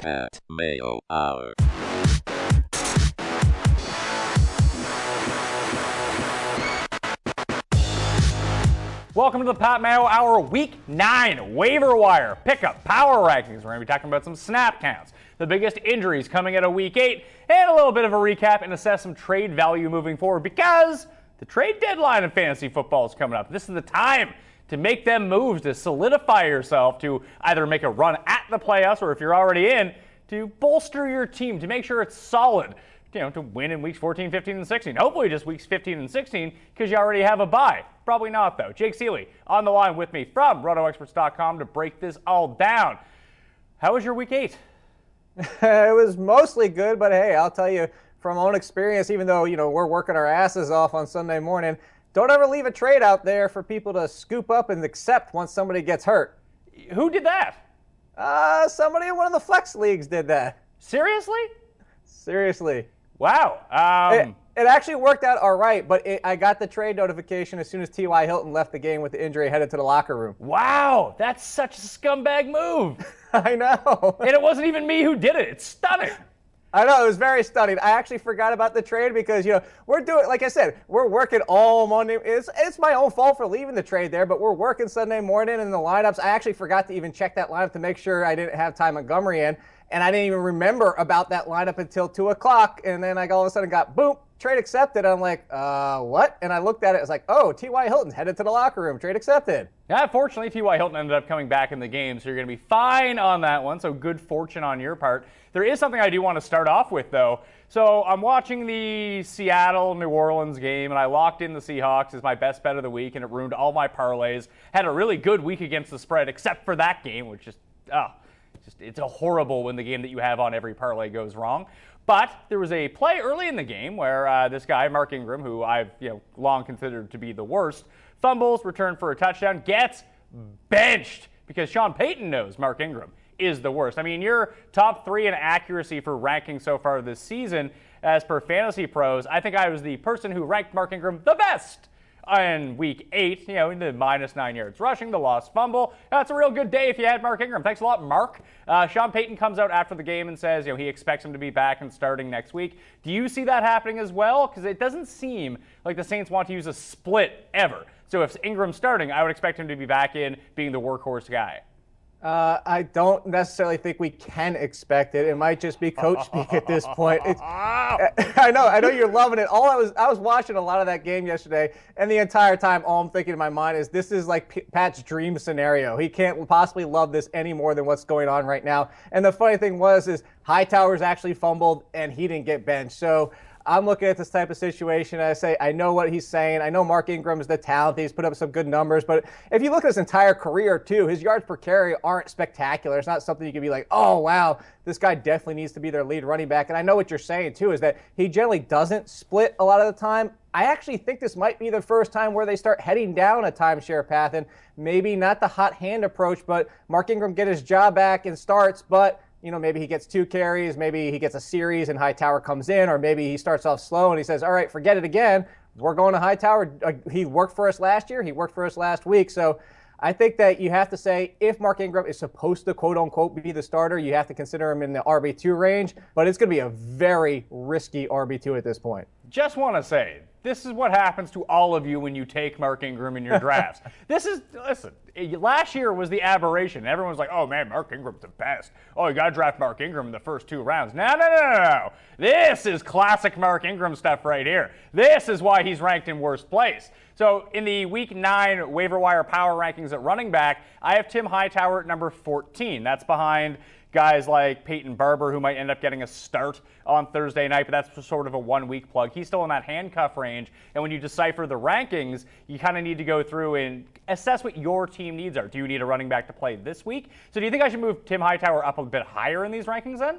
Pat Mayo Hour. Welcome to the Pat Mayo Hour Week 9 Waiver Wire Pickup Power Rankings. We're going to be talking about some snap counts, the biggest injuries coming out of Week 8, and a little bit of a recap and assess some trade value moving forward because the trade deadline in fantasy football is coming up. This is the time to make them moves, to solidify yourself, to either make a run at the playoffs or if you're already in, to bolster your team, to make sure it's solid, to win in weeks 14, 15, and 16. Hopefully just weeks 15 and 16 because you already have a bye. Probably not, though. Jake Seeley on the line with me from RotoExperts.com to break this all down. How was your Week 8? It was mostly good, but hey, I'll tell you from own experience, even though, we're working our asses off on Sunday morning, don't ever leave a trade out there for people to scoop up and accept once somebody gets hurt. Who did that? Somebody in one of the flex leagues did that. Seriously? Seriously. Wow. It actually worked out all right, but I got the trade notification as soon as T.Y. Hilton left the game with the injury, headed to the locker room. Wow, that's such a scumbag move. I know. And it wasn't even me who did it. It's stunning. I know, it was very stunning. I actually forgot about the trade because, we're doing, like I said, we're working all Monday. It's my own fault for leaving the trade there, but we're working Sunday morning in the lineups. I actually forgot to even check that lineup to make sure I didn't have Ty Montgomery in, and I didn't even remember about that lineup until 2 o'clock, and then I all of a sudden got, boom, trade accepted. I'm like, what? And I looked at it, it's like, oh, T.Y. Hilton's headed to the locker room, trade accepted. Yeah, fortunately, T.Y. Hilton ended up coming back in the game, so you're going to be fine on that one, so good fortune on your part. There is something I do want to start off with, though. So I'm watching the Seattle-New Orleans game, and I locked in the Seahawks as my best bet of the week, and it ruined all my parlays. Had a really good week against the spread, except for that game, which it's a horrible when the game that you have on every parlay goes wrong. But there was a play early in the game where this guy, Mark Ingram, who I've long considered to be the worst, fumbles, returned for a touchdown, gets benched because Sean Payton knows Mark Ingram is the worst. I mean, you're top 3 in accuracy for ranking so far this season as per Fantasy Pros. I think I was the person who ranked Mark Ingram the best in Week 8, in the -9 yards rushing, the lost fumble. That's a real good day if you had Mark Ingram. Thanks a lot, Mark. Sean Payton comes out after the game and says, he expects him to be back and starting next week. Do you see that happening as well? Because it doesn't seem like the Saints want to use a split ever. So if Ingram's starting, I would expect him to be back in being the workhorse guy. I don't necessarily think we can expect it. It might just be coach speak at this point. I know you're loving it. I was watching a lot of that game yesterday, and the entire time, all I'm thinking in my mind is this is like Pat's dream scenario. He can't possibly love this any more than what's going on right now. And the funny thing is Hightower's actually fumbled, and he didn't get benched. So I'm looking at this type of situation, and I say, I know what he's saying. I know Mark Ingram is the talent. He's put up some good numbers. But if you look at his entire career, too, his yards per carry aren't spectacular. It's not something you can be like, oh, wow, this guy definitely needs to be their lead running back. And I know what you're saying, too, is that he generally doesn't split a lot of the time. I actually think this might be the first time where they start heading down a timeshare path, and maybe not the hot hand approach, but Mark Ingram get his job back and starts, but maybe he gets 2 carries, maybe he gets a series and Hightower comes in, or maybe he starts off slow and he says, all right, forget it again. We're going to Hightower. He worked for us last year. He worked for us last week. So I think that you have to say if Mark Ingram is supposed to, quote unquote, be the starter, you have to consider him in the RB2 range. But it's going to be a very risky RB2 at this point. Just want to say, this is what happens to all of you when you take Mark Ingram in your drafts. Listen, last year was the aberration. Everyone's like, oh, man, Mark Ingram's the best. Oh, you got to draft Mark Ingram in the first 2 rounds. No. This is classic Mark Ingram stuff right here. This is why he's ranked in worst place. So in the Week 9 waiver wire power rankings at running back, I have Tim Hightower at number 14. That's behind guys like Peyton Barber, who might end up getting a start on Thursday night, but that's sort of a 1-week plug. He's still in that handcuff range, and when you decipher the rankings, you kind of need to go through and assess what your team needs are. Do you need a running back to play this week? So do you think I should move Tim Hightower up a bit higher in these rankings then?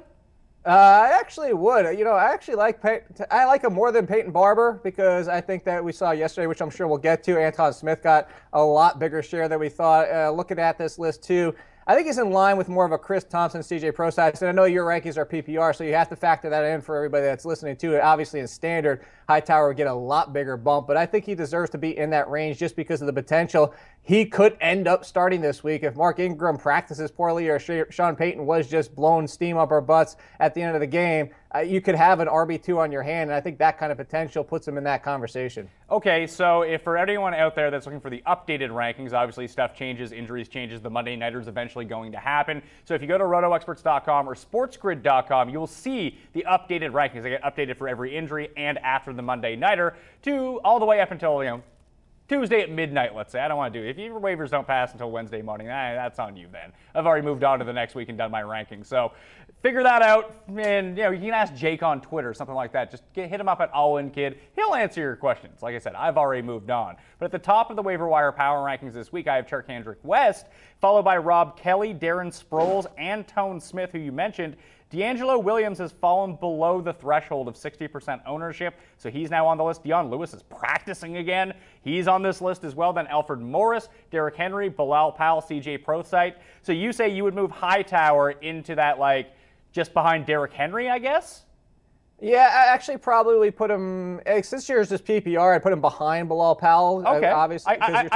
I actually would. I actually like I like him more than Peyton Barber because I think that we saw yesterday, which I'm sure we'll get to, Anton Smith got a lot bigger share than we thought. Looking at this list too, I think he's in line with more of a Chris Thompson, CJ Prosise. And I know your rankings are PPR, so you have to factor that in for everybody that's listening to it. Obviously, in standard, Hightower would get a lot bigger bump, but I think he deserves to be in that range just because of the potential. He could end up starting this week if Mark Ingram practices poorly or Sean Payton was just blowing steam up our butts at the end of the game. You could have an RB2 on your hand, and I think that kind of potential puts him in that conversation. Okay, so if for anyone out there that's looking for the updated rankings, obviously stuff changes, injuries changes, the Monday Nighters eventually going to happen. So if you go to rotoexperts.com or sportsgrid.com, you will see the updated rankings. They get updated for every injury and after the Monday Nighter to all the way up until, Tuesday at midnight, let's say. I don't want to do it. If your waivers don't pass until Wednesday morning, that's on you then. I've already moved on to the next week and done my rankings. So figure that out. And, you can ask Jake on Twitter, something like that. Just hit him up at AllInKid. He'll answer your questions. Like I said, I've already moved on. But at the top of the waiver wire power rankings this week, I have Charcandrick West, followed by Rob Kelly, Darren Sproles, and Tone Smith, who you mentioned. D'Angelo Williams has fallen below the threshold of 60% ownership, so he's now on the list. Dion Lewis is practicing again. He's on this list as well. Then Alfred Morris, Derrick Henry, Bilal Powell, CJ Prosite. So you say you would move Hightower into that, just behind Derrick Henry, I guess? Yeah, I actually probably put him, since yours is PPR, I'd put him behind Bilal Powell. Okay. Obviously,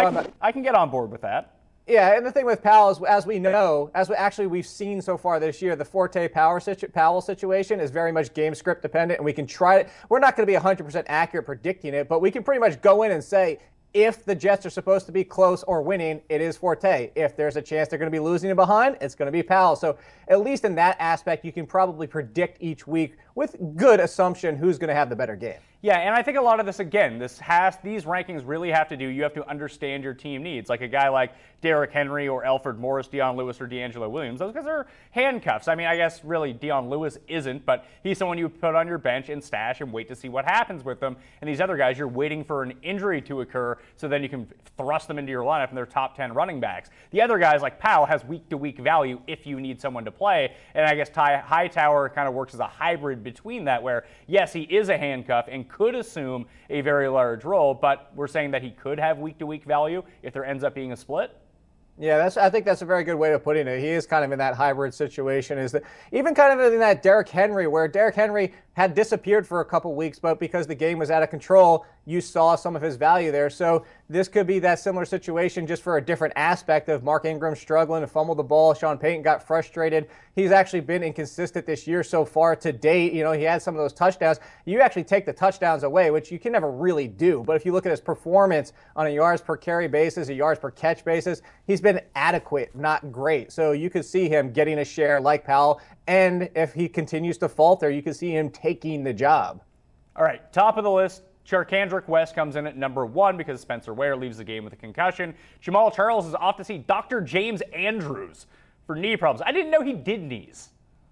I can get on board with that. Yeah, and the thing with Powell is, as we know, we've seen so far this year, the Forte Powell situation is very much game script dependent, and we can try it. We're not going to be 100% accurate predicting it, but we can pretty much go in and say, if the Jets are supposed to be close or winning, it is Forte. If there's a chance they're going to be losing it behind, it's going to be Powell. So at least in that aspect, you can probably predict each week with good assumption who's going to have the better game. Yeah, and I think a lot of this, again, these rankings really have to do, you have to understand your team needs. Like a guy like Derrick Henry or Alfred Morris, Dion Lewis, or D'Angelo Williams, those guys are handcuffs. I mean, I guess really Dion Lewis isn't, but he's someone you put on your bench and stash and wait to see what happens with them. And these other guys, you're waiting for an injury to occur so then you can thrust them into your lineup and they're top 10 running backs. The other guys like Powell has week-to-week value if you need someone to play. And I guess Hightower kind of works as a hybrid between that where, yes, he is a handcuff and could assume a very large role, but we're saying that he could have week-to-week value if there ends up being a split? Yeah, I think that's a very good way of putting it. He is kind of in that hybrid situation. Is that even kind of in that Derrick Henry, where Derrick Henry had disappeared for a couple weeks, but because the game was out of control, you saw some of his value there. So this could be that similar situation just for a different aspect of Mark Ingram struggling to fumble the ball. Sean Payton got frustrated. He's actually been inconsistent this year so far to date. He had some of those touchdowns. You actually take the touchdowns away, which you can never really do. But if you look at his performance on a yards per carry basis, a yards per catch basis, he's been adequate, not great. So you could see him getting a share like Powell. And if he continues to falter, you can see him taking the job. All right, top of the list. Charcandrick West comes in at number 1 because Spencer Ware leaves the game with a concussion. Jamal Charles is off to see Dr. James Andrews for knee problems. I didn't know he did knees.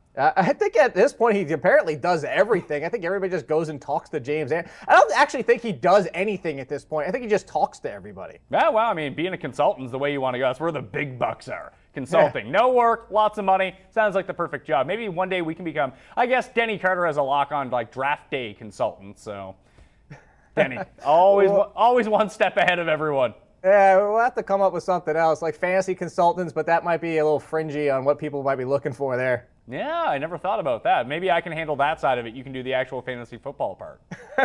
I think at this point he apparently does everything. I think everybody just goes and talks to James. I don't actually think he does anything at this point. I think he just talks to everybody. Yeah, well, I mean, being a consultant is the way you want to go. That's where the big bucks are. Consulting. Yeah. No work, lots of money. Sounds like the perfect job. Maybe one day we can become, I guess Denny Carter has a lock on draft day consultant. So, Denny, always one step ahead of everyone. Yeah, we'll have to come up with something else, like fantasy consultants, but that might be a little fringy on what people might be looking for there. Yeah, I never thought about that. Maybe I can handle that side of it. You can do the actual fantasy football part.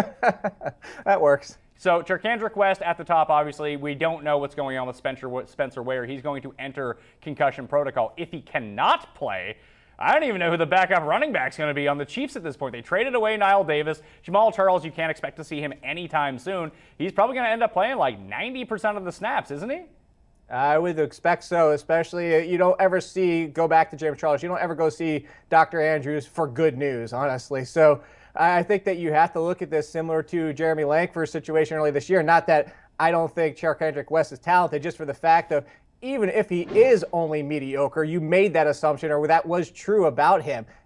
That works. So Charcandrick West at the top, obviously. We don't know what's going on with Spencer Ware. He's going to enter concussion protocol. If he cannot play, I don't even know who the backup running back's going to be on the Chiefs at this point. They traded away Niall Davis. Jamal Charles, you can't expect to see him anytime soon. He's probably going to end up playing 90% of the snaps, isn't he? I would expect so, especially you don't ever go back to James Charles, you don't ever go see Dr. Andrews for good news, honestly. So I think that you have to look at this similar to Jeremy Langford's situation early this year. Not that I don't think Charcandrick West is talented, just for the fact of even if he is only mediocre, you made that assumption or that was true about him.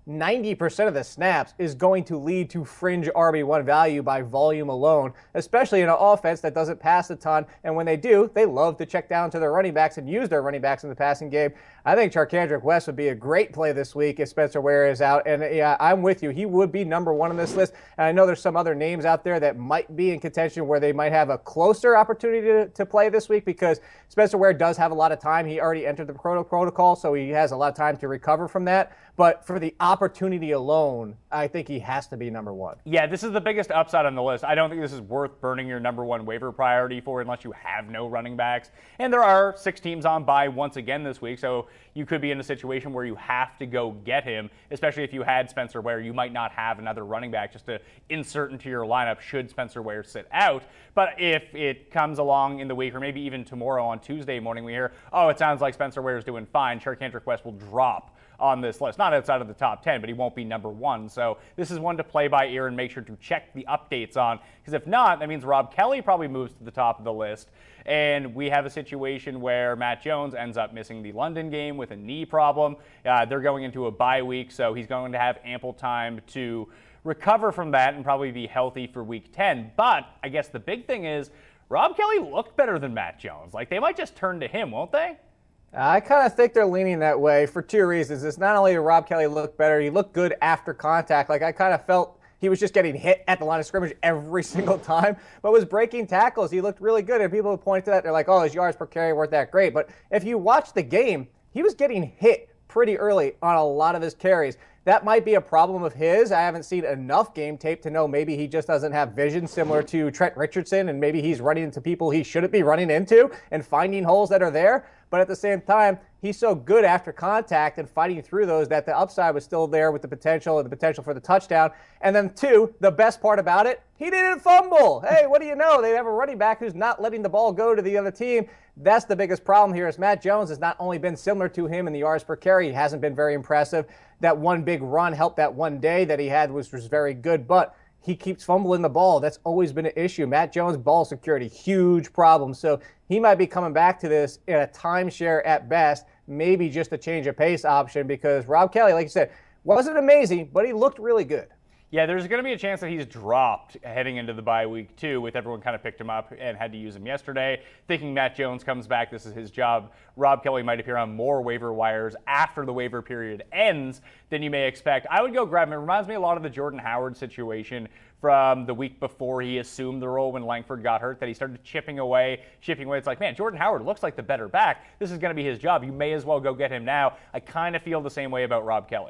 90% of the snaps is going to lead to fringe RB1 value by volume alone, especially in an offense that doesn't pass a ton. And when they do, they love to check down to their running backs and use their running backs in the passing game. I think Charcandrick West would be a great play this week if Spencer Ware is out. And yeah, I'm with you. He would be number one on this list. And I know there's some other names out there that might be in contention where they might have a closer opportunity to play this week, because Spencer Ware does have a lot of time. He already entered the protocol, so he has a lot of time to recover from that. But for the opportunity alone, I think he has to be number one. Yeah, this is the biggest upside on the list. I don't think this is worth burning your number one waiver priority for unless you have no running backs. And there are 6 teams on bye once again this week, so you could be in a situation where you have to go get him, especially if you had Spencer Ware. You might not have another running back just to insert into your lineup should Spencer Ware sit out. But if it comes along in the week, or maybe even tomorrow on Tuesday morning, we hear, oh, it sounds like Spencer Ware is doing fine, Charcandrick West will drop on this list. Not outside of the top 10, but he won't be number one. So this is one to play by ear and make sure to check the updates on, because if not, that means Rob Kelly probably moves to the top of the list. And we have a situation where Matt Jones ends up missing the London game with a knee problem. They're going into a bye week, so he's going to have ample time to recover from that and probably be healthy for week 10. But I guess the big thing is Rob Kelly looked better than Matt Jones. Like, they might just turn to him, won't they? I kind of think they're leaning that way for 2 reasons. It's not only did Rob Kelly look better, he looked good after contact. Like, I kind of felt he was just getting hit at the line of scrimmage every single time, but was breaking tackles. He looked really good, and people who point to that, they're like, oh, his yards per carry weren't that great. But if you watch the game, he was getting hit pretty early on a lot of his carries. That might be a problem of his. I haven't seen enough game tape to know maybe he just doesn't have vision similar to Trent Richardson, and maybe he's running into people he shouldn't be running into and finding holes that are there. But at the same time, he's so good after contact and fighting through those that the upside was still there with the potential for the touchdown. And then 2, the best part about it, he didn't fumble. Hey, what do you know? They have a running back who's not letting the ball go to the other team. That's the biggest problem here, is Matt Jones has not only been similar to him in the yards per carry, he hasn't been very impressive. That one big run helped that one day that he had, was very good, but he keeps fumbling the ball. That's always been an issue. Matt Jones, ball security, huge problem. So he might be coming back to this in a timeshare at best, maybe just a change of pace option, because Rob Kelly, like you said, wasn't amazing, but he looked really good. Yeah, there's going to be a chance that he's dropped heading into the bye week, too, with everyone kind of picked him up and had to use him yesterday. Thinking Matt Jones comes back, this is his job. Rob Kelly might appear on more waiver wires after the waiver period ends than you may expect. I would go grab him. It reminds me a lot of the Jordan Howard situation from the week before he assumed the role when Langford got hurt, that he started chipping away. It's like, man, Jordan Howard looks like the better back. This is going to be his job. You may as well go get him now. I kind of feel the same way about Rob Kelly.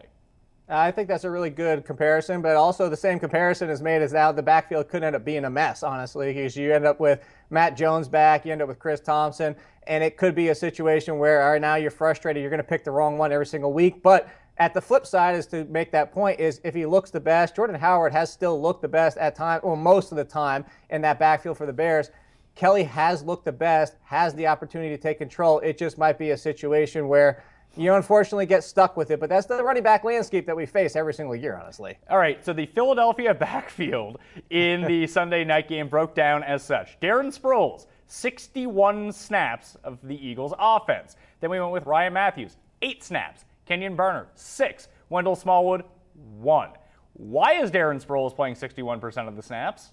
I think that's a really good comparison, but also the same comparison is made as now the backfield could end up being a mess, honestly, because you end up with Matt Jones back, you end up with Chris Thompson, and it could be a situation where, all right, now you're frustrated, you're going to pick the wrong one every single week. But at the flip side, is to make that point, is if he looks the best, Jordan Howard has still looked the best at time, or most of the time in that backfield for the Bears. Kelly has looked the best, has the opportunity to take control. It just might be a situation where you unfortunately get stuck with it, but that's the running back landscape that we face every single year, honestly. All right, so the Philadelphia backfield in the Sunday night game broke down as such. Darren Sproles, 61 snaps of the Eagles offense. Then we went with Ryan Matthews, 8 snaps. Kenyon Barner, 6. Wendell Smallwood, 1. Why is Darren Sproles playing 61% of the snaps?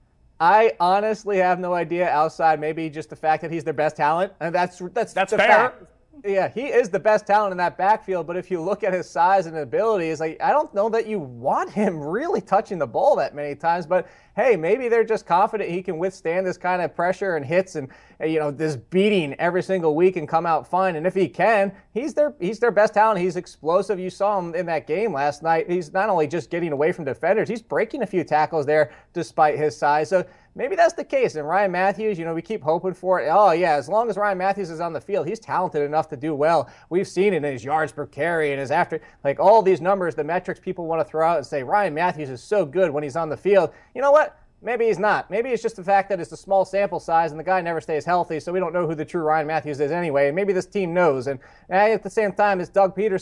I honestly have no idea, outside maybe just the fact that he's their best talent. And that's fair. Fact. Yeah, he is the best talent in that backfield, but if you look at his size and abilities, like, I don't know that you want him really touching the ball that many times. But hey, maybe they're just confident he can withstand this kind of pressure and hits and, you know, this beating every single week and come out fine. And if he can, he's their best talent. He's explosive. You saw him in that game last night. He's not only just getting away from defenders, he's breaking a few tackles there despite his size. So maybe that's the case. And Ryan Matthews, you know, we keep hoping for it. Oh, yeah, as long as Ryan Matthews is on the field, he's talented enough to do well. We've seen it in his yards per carry and his after, like all these numbers, the metrics people want to throw out and say Ryan Matthews is so good when he's on the field. You know what? Maybe he's not. Maybe it's just the fact that it's a small sample size and the guy never stays healthy, so we don't know who the true Ryan Matthews is anyway. And maybe this team knows. And at the same time, it's Doug Peterson.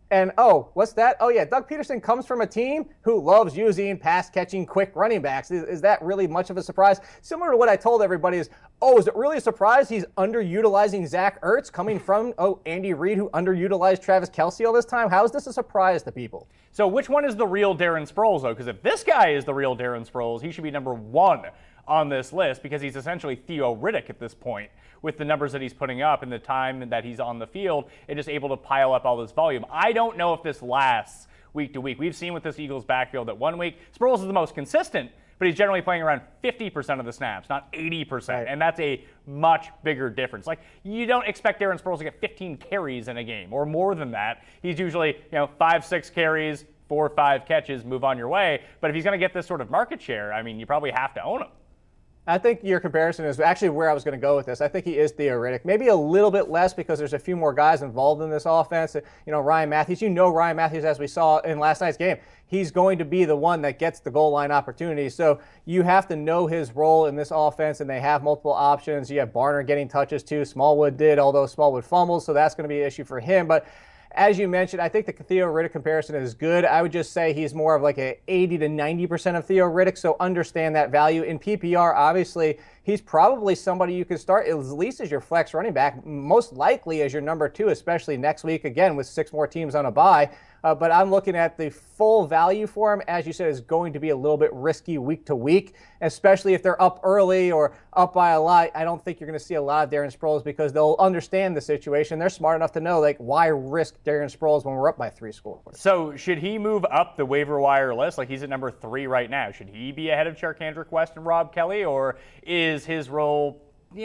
And, oh, what's that? Oh, yeah, Doug Peterson comes from a team who loves using pass-catching, quick running backs. Is that really much of a surprise? Similar to what I told everybody is, oh, is it really a surprise he's underutilizing Zach Ertz coming from, Andy Reid, who underutilized Travis Kelce all this time? How is this a surprise to people? So which one is the real Darren Sproles, though? Because if this guy is the real Darren Sproles, he should be number 1 on this list because he's essentially Theo Riddick at this point with the numbers that he's putting up and the time that he's on the field and just able to pile up all this volume. I don't know if this lasts week to week. We've seen with this Eagles backfield that one week Sproles is the most consistent, but he's generally playing around 50% of the snaps, not 80%. Right. And that's a much bigger difference. Like, you don't expect Darren Sproles to get 15 carries in a game or more than that. He's usually, 5-6 carries, 4 or 5 catches, move on your way. But if he's going to get this sort of market share, I mean, you probably have to own him. I think your comparison is actually where I was going to go with this. I think he is Theo Riddick. Maybe a little bit less because there's a few more guys involved in this offense. Ryan Matthews. Ryan Matthews, as we saw in last night's game, he's going to be the one that gets the goal line opportunity. So you have to know his role in this offense, and they have multiple options. You have Barner getting touches too. Smallwood did, although Smallwood fumbled, so that's going to be an issue for him. But as you mentioned, I think the Theo Riddick comparison is good. I would just say he's more of like a 80 to 90% of Theo Riddick, so understand that value. In PPR, obviously, he's probably somebody you could start at least as your flex running back, most likely as your number 2, especially next week, again, with 6 more teams on a bye. But I'm looking at the full value for him, as you said, is going to be a little bit risky week to week, especially if they're up early or up by a lot. I don't think you're going to see a lot of Darren Sproles because they'll understand the situation. They're smart enough to know, why risk Darren Sproles when we're up by 3 scores. So should he move up the waiver wire list? Like, he's at number 3 right now. Should he be ahead of Charcandrick West and Rob Kelly, or is his role,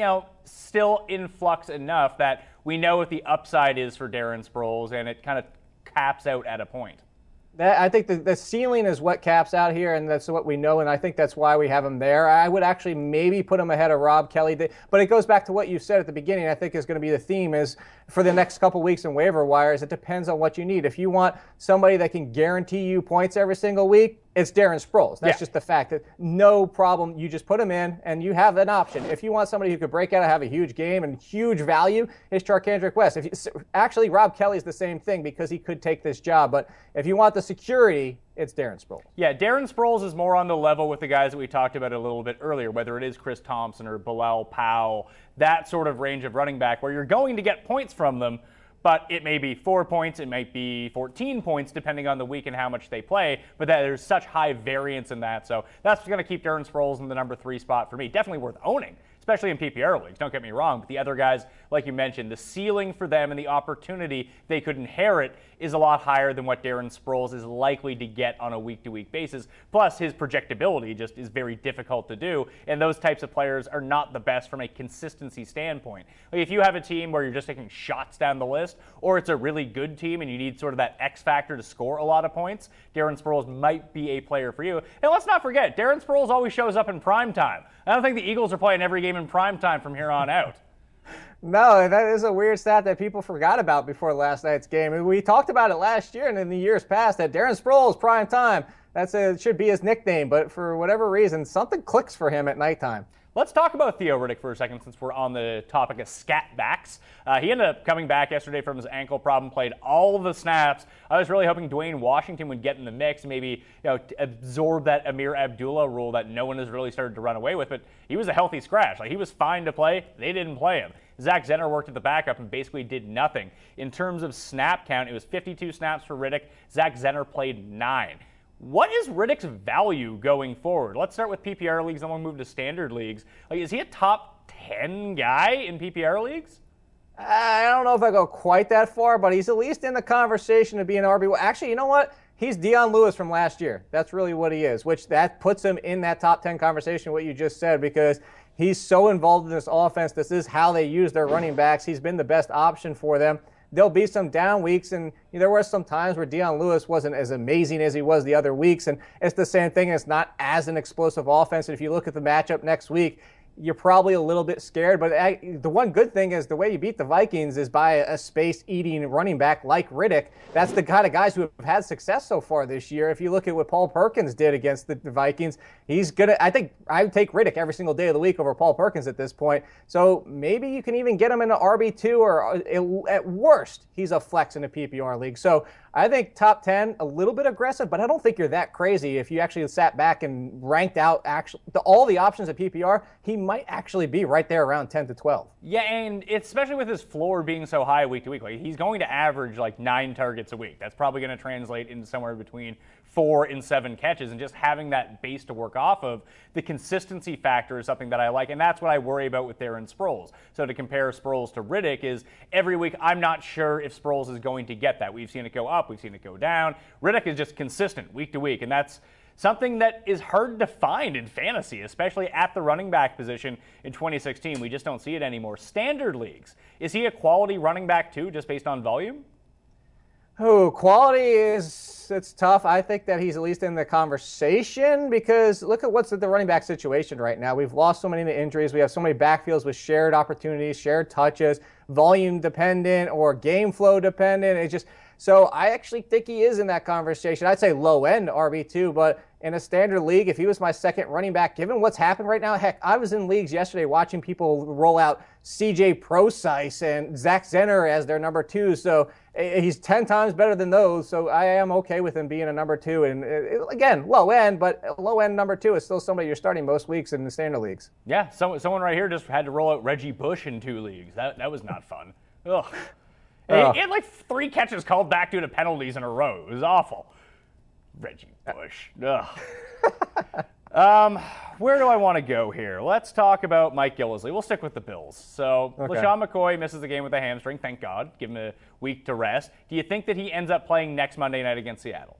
still in flux enough that we know what the upside is for Darren Sproles and it kind of caps out at a point? I think the ceiling is what caps out here, and that's what we know, and I think that's why we have him there. I would actually maybe put him ahead of Rob Kelly, but it goes back to what you said at the beginning. I think is going to be the theme is for the next couple weeks in waiver wires, it depends on what you need. If you want somebody that can guarantee you points every single week, it's Darren Sproles. That's just the fact that no problem. You just put him in, and you have an option. If you want somebody who could break out and have a huge game and huge value, it's Charcandrick West. Actually, Rob Kelly's the same thing because he could take this job. But if you want the security, it's Darren Sproles. Yeah, Darren Sproles is more on the level with the guys that we talked about a little bit earlier, whether it is Chris Thompson or Bilal Powell, that sort of range of running back where you're going to get points from them, but it may be 4 points, it might be 14 points, depending on the week and how much they play, but there's such high variance in that. So that's going to keep Darren Sproles in the number 3 spot for me. Definitely worth owning, especially in PPR leagues. Don't get me wrong, but the other guys, like you mentioned, the ceiling for them and the opportunity they could inherit is a lot higher than what Darren Sproles is likely to get on a week-to-week basis. Plus, his projectability just is very difficult to do, and those types of players are not the best from a consistency standpoint. Like, if you have a team where you're just taking shots down the list, or it's a really good team and you need sort of that X factor to score a lot of points, Darren Sproles might be a player for you. And let's not forget, Darren Sproles always shows up in prime time. I don't think the Eagles are playing every game in prime time from here on out. No, that is a weird stat that people forgot about before last night's game. And we talked about it last year and in the years past that Darren Sproles, prime time, it should be his nickname. But for whatever reason, something clicks for him at nighttime. Let's talk about Theo Riddick for a second since we're on the topic of scat backs. He ended up coming back yesterday from his ankle problem, played all of the snaps. I was really hoping Dwayne Washington would get in the mix and maybe absorb that Amir Abdullah rule that no one has really started to run away with. But he was a healthy scratch. Like, he was fine to play. They didn't play him. Zach Zenner worked at the backup and basically did nothing. In terms of snap count, it was 52 snaps for Riddick. Zach Zenner played 9. What is Riddick's value going forward? Let's start with PPR leagues, then we'll move to standard leagues. Like, is he a top 10 guy in PPR leagues? I don't know if I go quite that far, but he's at least in the conversation to be an RB. Actually, you know what? He's Dion Lewis from last year. That's really what he is, which that puts him in that top 10 conversation, what you just said, because he's so involved in this offense. This is how they use their running backs. He's been the best option for them. There'll be some down weeks, and there were some times where Dion Lewis wasn't as amazing as he was the other weeks, and it's the same thing. It's not as an explosive offense. And if you look at the matchup next week, you're probably a little bit scared. But the one good thing is the way you beat the Vikings is by a space-eating running back like Riddick. That's the kind of guys who have had success so far this year. If you look at what Paul Perkins did against the Vikings, he's going to – I think I would take Riddick every single day of the week over Paul Perkins at this point. So maybe you can even get him in an RB2 or at worst, he's a flex in a PPR league. So I think top 10, a little bit aggressive, but I don't think you're that crazy. If you actually sat back and ranked out all the options at PPR, he might actually be right there around 10 to 12. Yeah, and especially with his floor being so high week to week, like he's going to average like 9 targets a week. That's probably going to translate into somewhere between 4 and 7 catches, and just having that base to work off of, the consistency factor is something that I like, and that's what I worry about with Darren Sproles. So to compare Sproles to Riddick is every week I'm not sure if Sproles is going to get that. We've seen it go up, we've seen it go down. Riddick is just consistent week to week, and that's something that is hard to find in fantasy, especially at the running back position in 2016. We just don't see it anymore. Standard leagues, is he a quality running back too, just based on volume? Oh, quality it's tough. I think that he's at least in the conversation because look at what's at the running back situation right now. We've lost so many to injuries. We have so many backfields with shared opportunities, shared touches, volume dependent or game flow dependent. It's just so I actually think he is in that conversation. I'd say low end RB2, but in a standard league, if he was my second running back, given what's happened right now, heck, I was in leagues yesterday watching people roll out CJ Prosise and Zach Zenner as their number 2. So he's 10 times better than those. So I am okay with him being a number 2. And again, low end, but low end number 2 is still somebody you're starting most weeks in the standard leagues. Yeah, someone right here just had to roll out Reggie Bush in 2 leagues. That was not fun. Ugh. He had like 3 catches called back due to penalties in a row. It was awful. Reggie Bush. Ugh. Where do I want to go here? Let's talk about Mike Gillislee. We'll stick with the Bills. So LaShawn McCoy misses the game with a hamstring. Thank God. Give him a week to rest. Do you think that he ends up playing next Monday night against Seattle?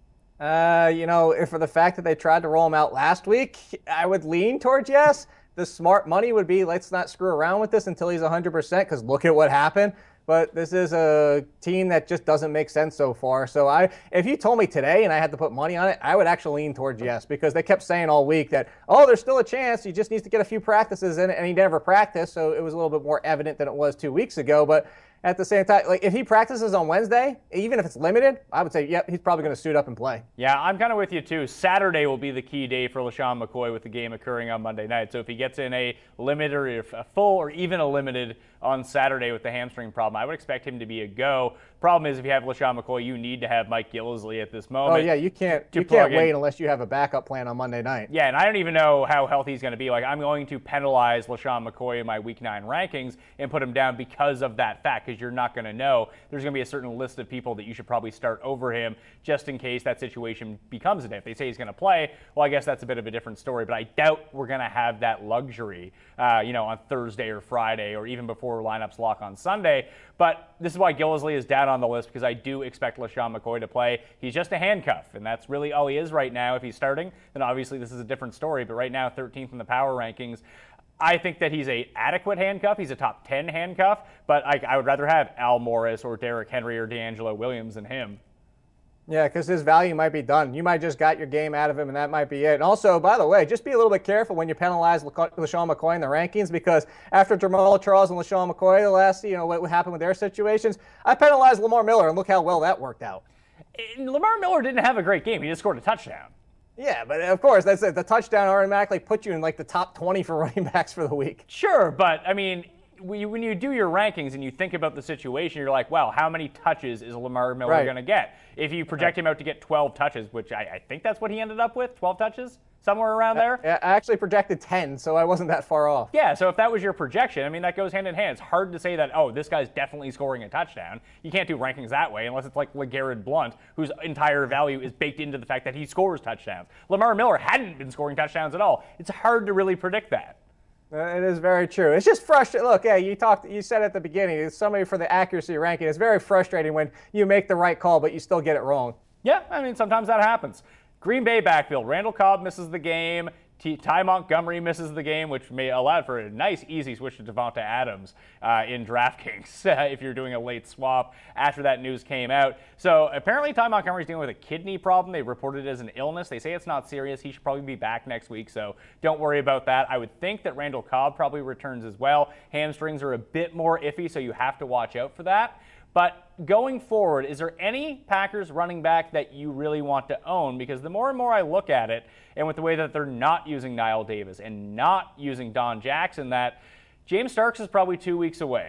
If for the fact that they tried to roll him out last week, I would lean towards yes. The smart money would be let's not screw around with this until he's 100% because look at what happened. But this is a team that just doesn't make sense so far. So if you told me today and I had to put money on it, I would actually lean towards yes because they kept saying all week that, there's still a chance. He just needs to get a few practices in it, and he never practiced. So it was a little bit more evident than it was 2 weeks ago. But at the same time, like if he practices on Wednesday, even if it's limited, I would say, yep, he's probably going to suit up and play. Yeah, I'm kind of with you too. Saturday will be the key day for LaShawn McCoy with the game occurring on Monday night. So if he gets in a limited or a full or even a limited on Saturday with the hamstring problem, I would expect him to be a go. Problem is, if you have LaShawn McCoy, you need to have Mike Gillislee at this moment. Oh, yeah, you can't wait unless you have a backup plan on Monday night. Yeah, and I don't even know how healthy he's going to be. Like, I'm going to penalize LaShawn McCoy in my Week 9 rankings and put him down because of that fact, because you're not going to know. There's going to be a certain list of people that you should probably start over him just in case that situation becomes a day. If they say he's going to play, well, I guess that's a bit of a different story, but I doubt we're going to have that luxury, on Thursday or Friday or even before lineups lock on Sunday. But this is why Gillislee is down on the list, because I do expect LaShawn McCoy to play. He's just a handcuff, and that's really all he is right now. If he's starting, then obviously this is a different story. But right now, 13th in the power rankings. I think that he's a adequate handcuff. He's a top 10 handcuff, but I would rather have Al Morris or Derrick Henry or D'Angelo Williams than him. Yeah, because his value might be done. You might just got your game out of him, and that might be it. And also, by the way, just be a little bit careful when you penalize LaShawn McCoy in the rankings, because after Jamal Charles and LaShawn McCoy, the last, what happened with their situations, I penalized Lamar Miller, and look how well that worked out. Lamar Miller didn't have a great game. He just scored a touchdown. Yeah, but of course, that's it. The touchdown automatically put you in like the top 20 for running backs for the week. Sure, but I mean, when you do your rankings and you think about the situation, you're like, wow, how many touches is Lamar Miller going to get? If you project him out to get 12 touches, which I think that's what he ended up with, 12 touches, somewhere around there. I actually projected 10, so I wasn't that far off. Yeah, so if that was your projection, I mean, that goes hand in hand. It's hard to say that, this guy's definitely scoring a touchdown. You can't do rankings that way unless it's like LeGarrette Blount, whose entire value is baked into the fact that he scores touchdowns. Lamar Miller hadn't been scoring touchdowns at all. It's hard to really predict that. It is very true. It's just frustrating. Look, you said at the beginning, it's somebody for the accuracy ranking. It's very frustrating when you make the right call, but you still get it wrong. Yeah, I mean, sometimes that happens. Green Bay backfield. Randall Cobb misses the game. Ty Montgomery misses the game, which may allow for a nice, easy switch to Devonta Adams in DraftKings if you're doing a late swap after that news came out. So apparently Ty Montgomery's dealing with a kidney problem. They reported it as an illness. They say it's not serious. He should probably be back next week, so don't worry about that. I would think that Randall Cobb probably returns as well. Hamstrings are a bit more iffy, so you have to watch out for that. But going forward, is there any Packers running back that you really want to own? Because the more and more I look at it, and with the way that they're not using Niall Davis and not using Don Jackson, that James Starks is probably 2 weeks away.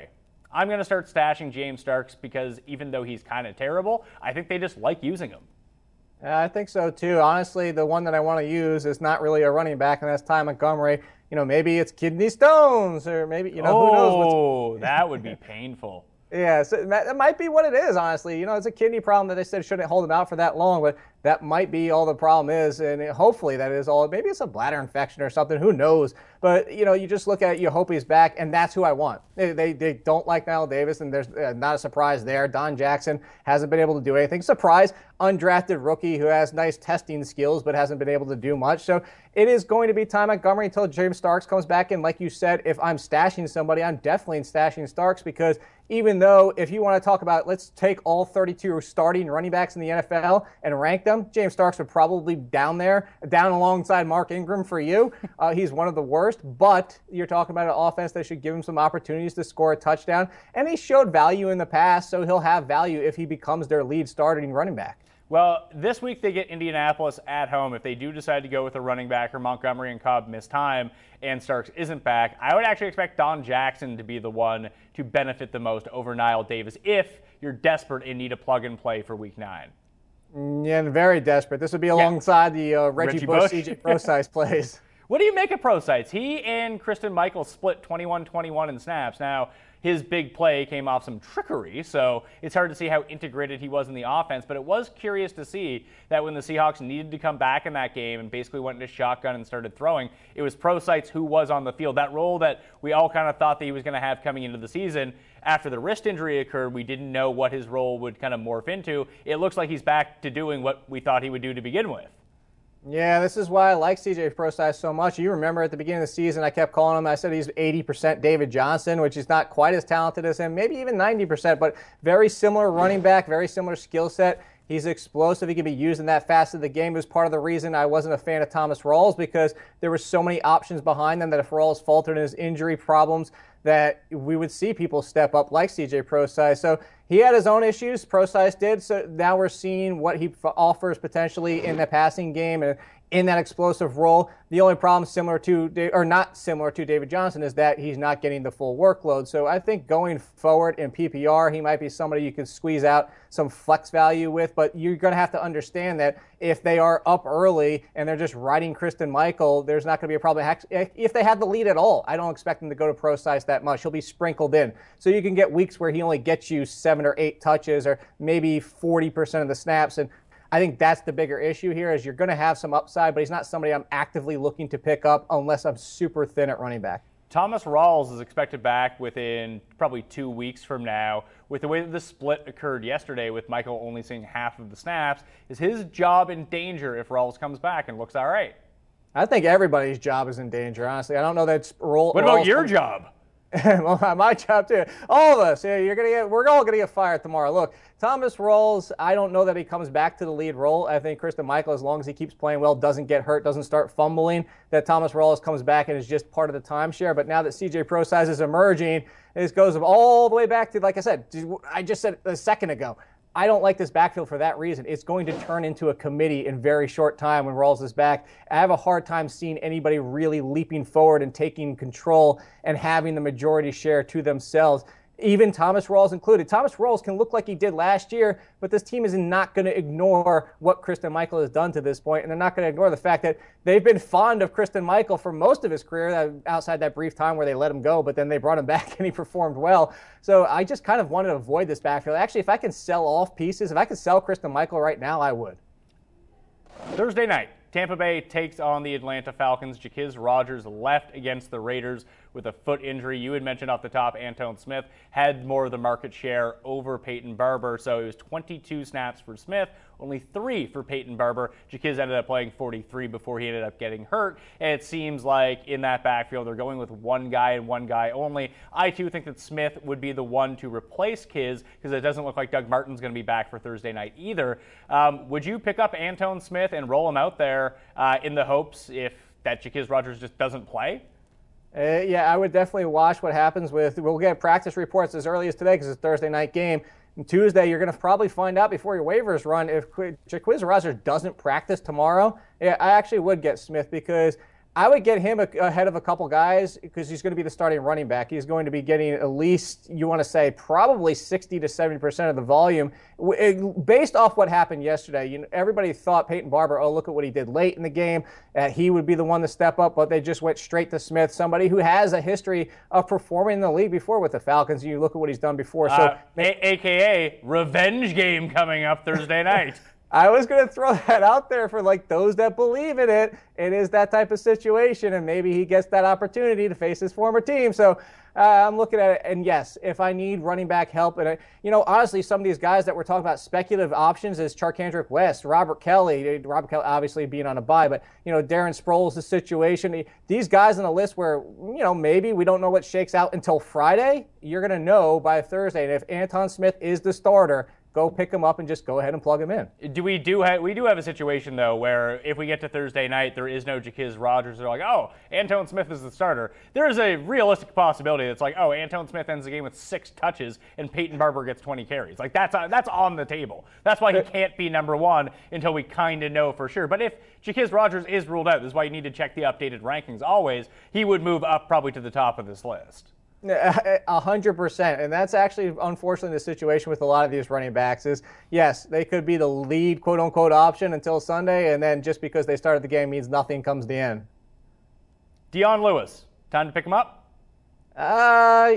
I'm going to start stashing James Starks because even though he's kind of terrible, I think they just like using him. I think so too. Honestly, the one that I want to use is not really a running back, and that's Ty Montgomery. Maybe it's kidney stones, or maybe, who knows what's... that would be painful. Yeah, so that might be what it is, honestly. It's a kidney problem that they said shouldn't hold him out for that long, but that might be all the problem is, and hopefully that is all. Maybe it's a bladder infection or something, who knows? But, you just look at it, you hope he's back, and that's who I want. They don't like Niall Davis, and there's not a surprise there. Don Jackson hasn't been able to do anything. Surprise, undrafted rookie who has nice testing skills but hasn't been able to do much. So it is going to be Ty Montgomery until James Starks comes back. And like you said, if I'm stashing somebody, I'm definitely stashing Starks, because even though if you want to talk about let's take all 32 starting running backs in the NFL and rank them, James Starks would probably be down alongside Mark Ingram for you. He's one of the worst, but you're talking about an offense that should give him some opportunities to score a touchdown. And he showed value in the past, so he'll have value if he becomes their lead starting running back. Well, this week they get Indianapolis at home. If they do decide to go with a running back, or Montgomery and Cobb miss time and Starks isn't back, I would actually expect Don Jackson to be the one to benefit the most over Niall Davis if you're desperate and need a plug-and-play for Week 9. Yeah, and very desperate. This would be alongside the Reggie Bush, CJ Prosise plays. What do you make of Prosise? He and Christine Michael split 21-21 in snaps. Now, his big play came off some trickery, so it's hard to see how integrated he was in the offense, but it was curious to see that when the Seahawks needed to come back in that game and basically went into shotgun and started throwing, it was Prosise who was on the field. That role that we all kind of thought that he was going to have coming into the season, after the wrist injury occurred, we didn't know what his role would kind of morph into. It looks like he's back to doing what we thought he would do to begin with. Yeah, this is why I like CJ Prosise so much. You remember at the beginning of the season, I kept calling him, I said he's 80% David Johnson, which is not quite as talented as him, maybe even 90%, but very similar running back, very similar skill set. He's explosive. He can be used in that fast of the game. It was part of the reason I wasn't a fan of Thomas Rawls, because there were so many options behind them that if Rawls faltered in his injury problems, that we would see people step up like CJ Prosise. So he had his own issues, Prosise did, so now we're seeing what he offers potentially in the passing game and in that explosive role. The only problem not similar to David Johnson is that he's not getting the full workload. So I think going forward in PPR, he might be somebody you can squeeze out some flex value with, but you're going to have to understand that if they are up early and they're just riding Christine Michael, there's not going to be a problem. If they have the lead at all, I don't expect him to go to Prosise that much. He'll be sprinkled in. So you can get weeks where he only gets you 7 or 8 touches or maybe 40% of the snaps. And I think that's the bigger issue here, is you're going to have some upside, but he's not somebody I'm actively looking to pick up unless I'm super thin at running back. Thomas Rawls is expected back within probably 2 weeks from now. With the way that the split occurred yesterday, with Michael only seeing half of the snaps, is his job in danger if Rawls comes back and looks all right? I think everybody's job is in danger, honestly. I don't know that Rawls... What about your job? Well, my job too. All of us. Yeah, we're all gonna get fired tomorrow. Look, Thomas Rawls, I don't know that he comes back to the lead role. I think Christine Michael, as long as he keeps playing well, doesn't get hurt, doesn't start fumbling, that Thomas Rawls comes back and is just part of the timeshare. But now that CJ Prosise is emerging, this goes all the way back to, like I said, I just said a second ago, I don't like this backfield for that reason. It's going to turn into a committee in very short time when Rawls is back. I have a hard time seeing anybody really leaping forward and taking control and having the majority share to themselves, even Thomas Rawls included. Thomas Rawls can look like he did last year, but this team is not going to ignore what Christine Michael has done to this point, and they're not going to ignore the fact that they've been fond of Christine Michael for most of his career, outside that brief time where they let him go, but then they brought him back and he performed well. So I just kind of wanted to avoid this backfield. Actually, if I can sell off pieces, if I could sell Christine Michael right now, I would. Thursday night, Tampa Bay takes on the Atlanta Falcons. Jacquizz Rodgers left against the Raiders with a foot injury. You had mentioned off the top, Antone Smith had more of the market share over Peyton Barber, so it was 22 snaps for Smith, only 3 for Peyton Barber. Jacquizz ended up playing 43 before he ended up getting hurt, and it seems like in that backfield they're going with one guy and one guy only. I too think that Smith would be the one to replace Kiz, because it doesn't look like Doug Martin's going to be back for Thursday night either. Would you pick up Antone Smith and roll him out there in the hopes if that Jacquizz Rodgers just doesn't play? Yeah, I would definitely watch what happens we'll get practice reports as early as today because it's a Thursday night game. And Tuesday, you're going to probably find out before your waivers run if Jacquizz Rodgers doesn't practice tomorrow. Yeah, I actually would get Smith because I would get him ahead of a couple guys because he's going to be the starting running back. He's going to be getting at least, you want to say, probably 60 to 70% of the volume. Based off what happened yesterday, everybody thought Peyton Barber, oh, look at what he did late in the game. He would be the one to step up, but they just went straight to Smith, somebody who has a history of performing in the league before with the Falcons. You look at what he's done before. So, AKA revenge game coming up Thursday night. I was going to throw that out there for those that believe in it. It is that type of situation, and maybe he gets that opportunity to face his former team. So I'm looking at it, and yes, if I need running back help, and honestly, some of these guys that we're talking about speculative options is Charcandrick West, Robert Kelly obviously being on a bye, but Darren Sproles' the situation. These guys on the list where maybe we don't know what shakes out until Friday. You're going to know by Thursday, and if Anton Smith is the starter, go pick him up and just go ahead and plug him in. We do have a situation, though, where if we get to Thursday night, there is no Jaquiz Rogers. They're like, oh, Anton Smith is the starter. There is a realistic possibility that's like, oh, Anton Smith ends the game with 6 touches and Peyton Barber gets 20 carries. That's on the table. That's why he can't be number one until we kind of know for sure. But if Jaquiz Rogers is ruled out, this is why you need to check the updated rankings always, he would move up probably to the top of this list. 100%. And that's actually, unfortunately, the situation with a lot of these running backs is, yes, they could be the lead, quote-unquote, option until Sunday, and then just because they started the game means nothing comes the end. Dion Lewis, time to pick him up? I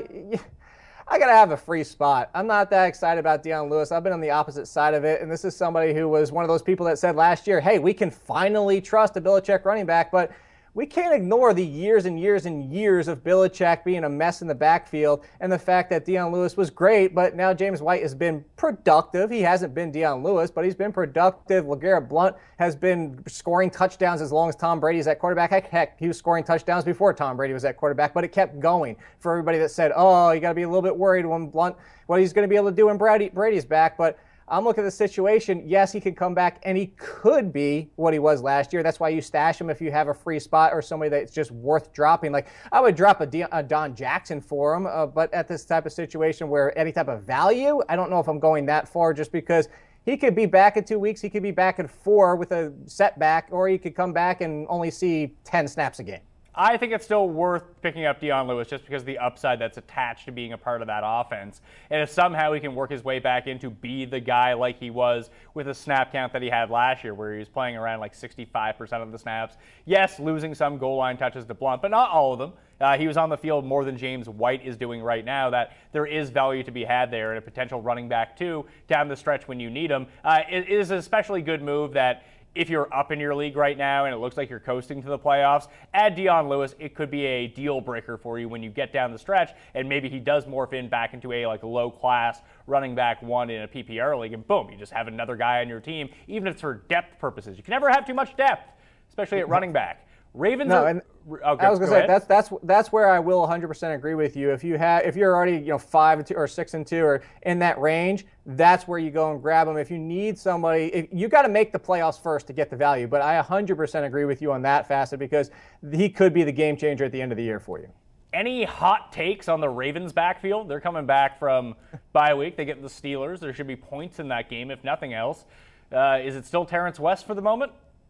got to have a free spot. I'm not that excited about Dion Lewis. I've been on the opposite side of it, and this is somebody who was one of those people that said last year, hey, we can finally trust a Belichick running back, but we can't ignore the years and years and years of Belichick being a mess in the backfield and the fact that Dion Lewis was great, but now James White has been productive. He hasn't been Dion Lewis, but he's been productive. LeGarrette Blount has been scoring touchdowns as long as Tom Brady's at quarterback. Heck, he was scoring touchdowns before Tom Brady was at quarterback, but it kept going for everybody that said, oh, you got to be a little bit worried when Blount, what he's going to be able to do when Brady's back. But I'm looking at the situation. Yes, he can come back, and he could be what he was last year. That's why you stash him if you have a free spot or somebody that's just worth dropping. Like, I would drop a Don Jackson for him, but at this type of situation where any type of value, I don't know if I'm going that far just because he could be back in 2 weeks. He could be back in 4 with a setback, or he could come back and only see 10 snaps a game. I think it's still worth picking up Dion Lewis just because of the upside that's attached to being a part of that offense. And if somehow he can work his way back into be the guy like he was with a snap count that he had last year where he was playing around 65% of the snaps. Yes, losing some goal line touches to Blount, but not all of them. He was on the field more than James White is doing right now. That there is value to be had there and a potential running back too down the stretch when you need him. It is an especially good move that if you're up in your league right now and it looks like you're coasting to the playoffs, add Dion Lewis. It could be a deal breaker for you when you get down the stretch, and maybe he does morph in back into a low-class running back one in a PPR league, and boom, you just have another guy on your team, even if it's for depth purposes. You can never have too much depth, especially at running back. Ravens. No, and I was going to say that's where I will 100% agree with you. If you're already 5-2 or 6-2 or in that range, that's where you go and grab them. If you need somebody, you got to make the playoffs first to get the value. But I 100% agree with you on that facet because he could be the game changer at the end of the year for you. Any hot takes on the Ravens backfield? They're coming back from bye week. They get the Steelers. There should be points in that game, if nothing else. Is it still Terrence West for the moment?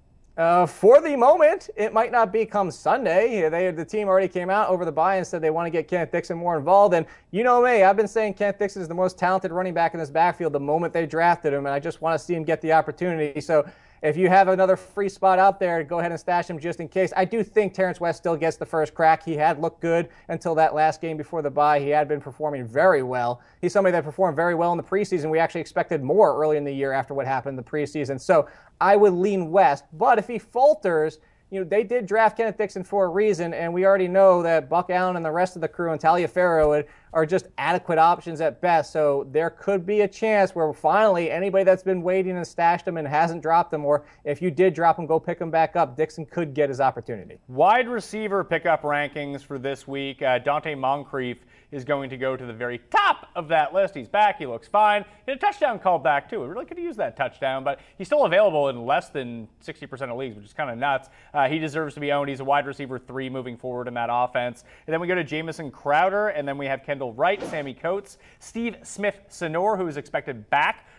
For the moment, it might not be come Sunday. The team already came out over the bye and said they want to get Kenneth Dixon more involved. And you know me, I've been saying Kenneth Dixon is the most talented running back in this backfield the moment they drafted him, and I just want to see him get the opportunity. So if you have another free spot out there, go ahead and stash him just in case. I do think Terrence West still gets the first crack. He had looked good until that last game before the bye. He had been performing very well. He's somebody that performed very well in the preseason. We actually expected more early in the year after what happened in the preseason. So I would lean West. But if he falters, they did draft Kenneth Dixon for a reason, and we already know that Buck Allen and the rest of the crew and Taliaferro are just adequate options at best. So there could be a chance where finally anybody that's been waiting and stashed him and hasn't dropped him, or if you did drop him, go pick him back up, Dixon could get his opportunity. Wide receiver pickup rankings for this week. Dante Moncrief is going to go to the very top of that list. He's back. He looks fine. He had a touchdown called back, too. We really could use that touchdown, but he's still available in less than 60% of leagues, which is kind of nuts. He deserves to be owned. He's a wide receiver 3 moving forward in that offense. And then we go to Jamison Crowder, and then we have Kendall Wright, Sammy Coates, Steve Smith-Sonor, who is expected back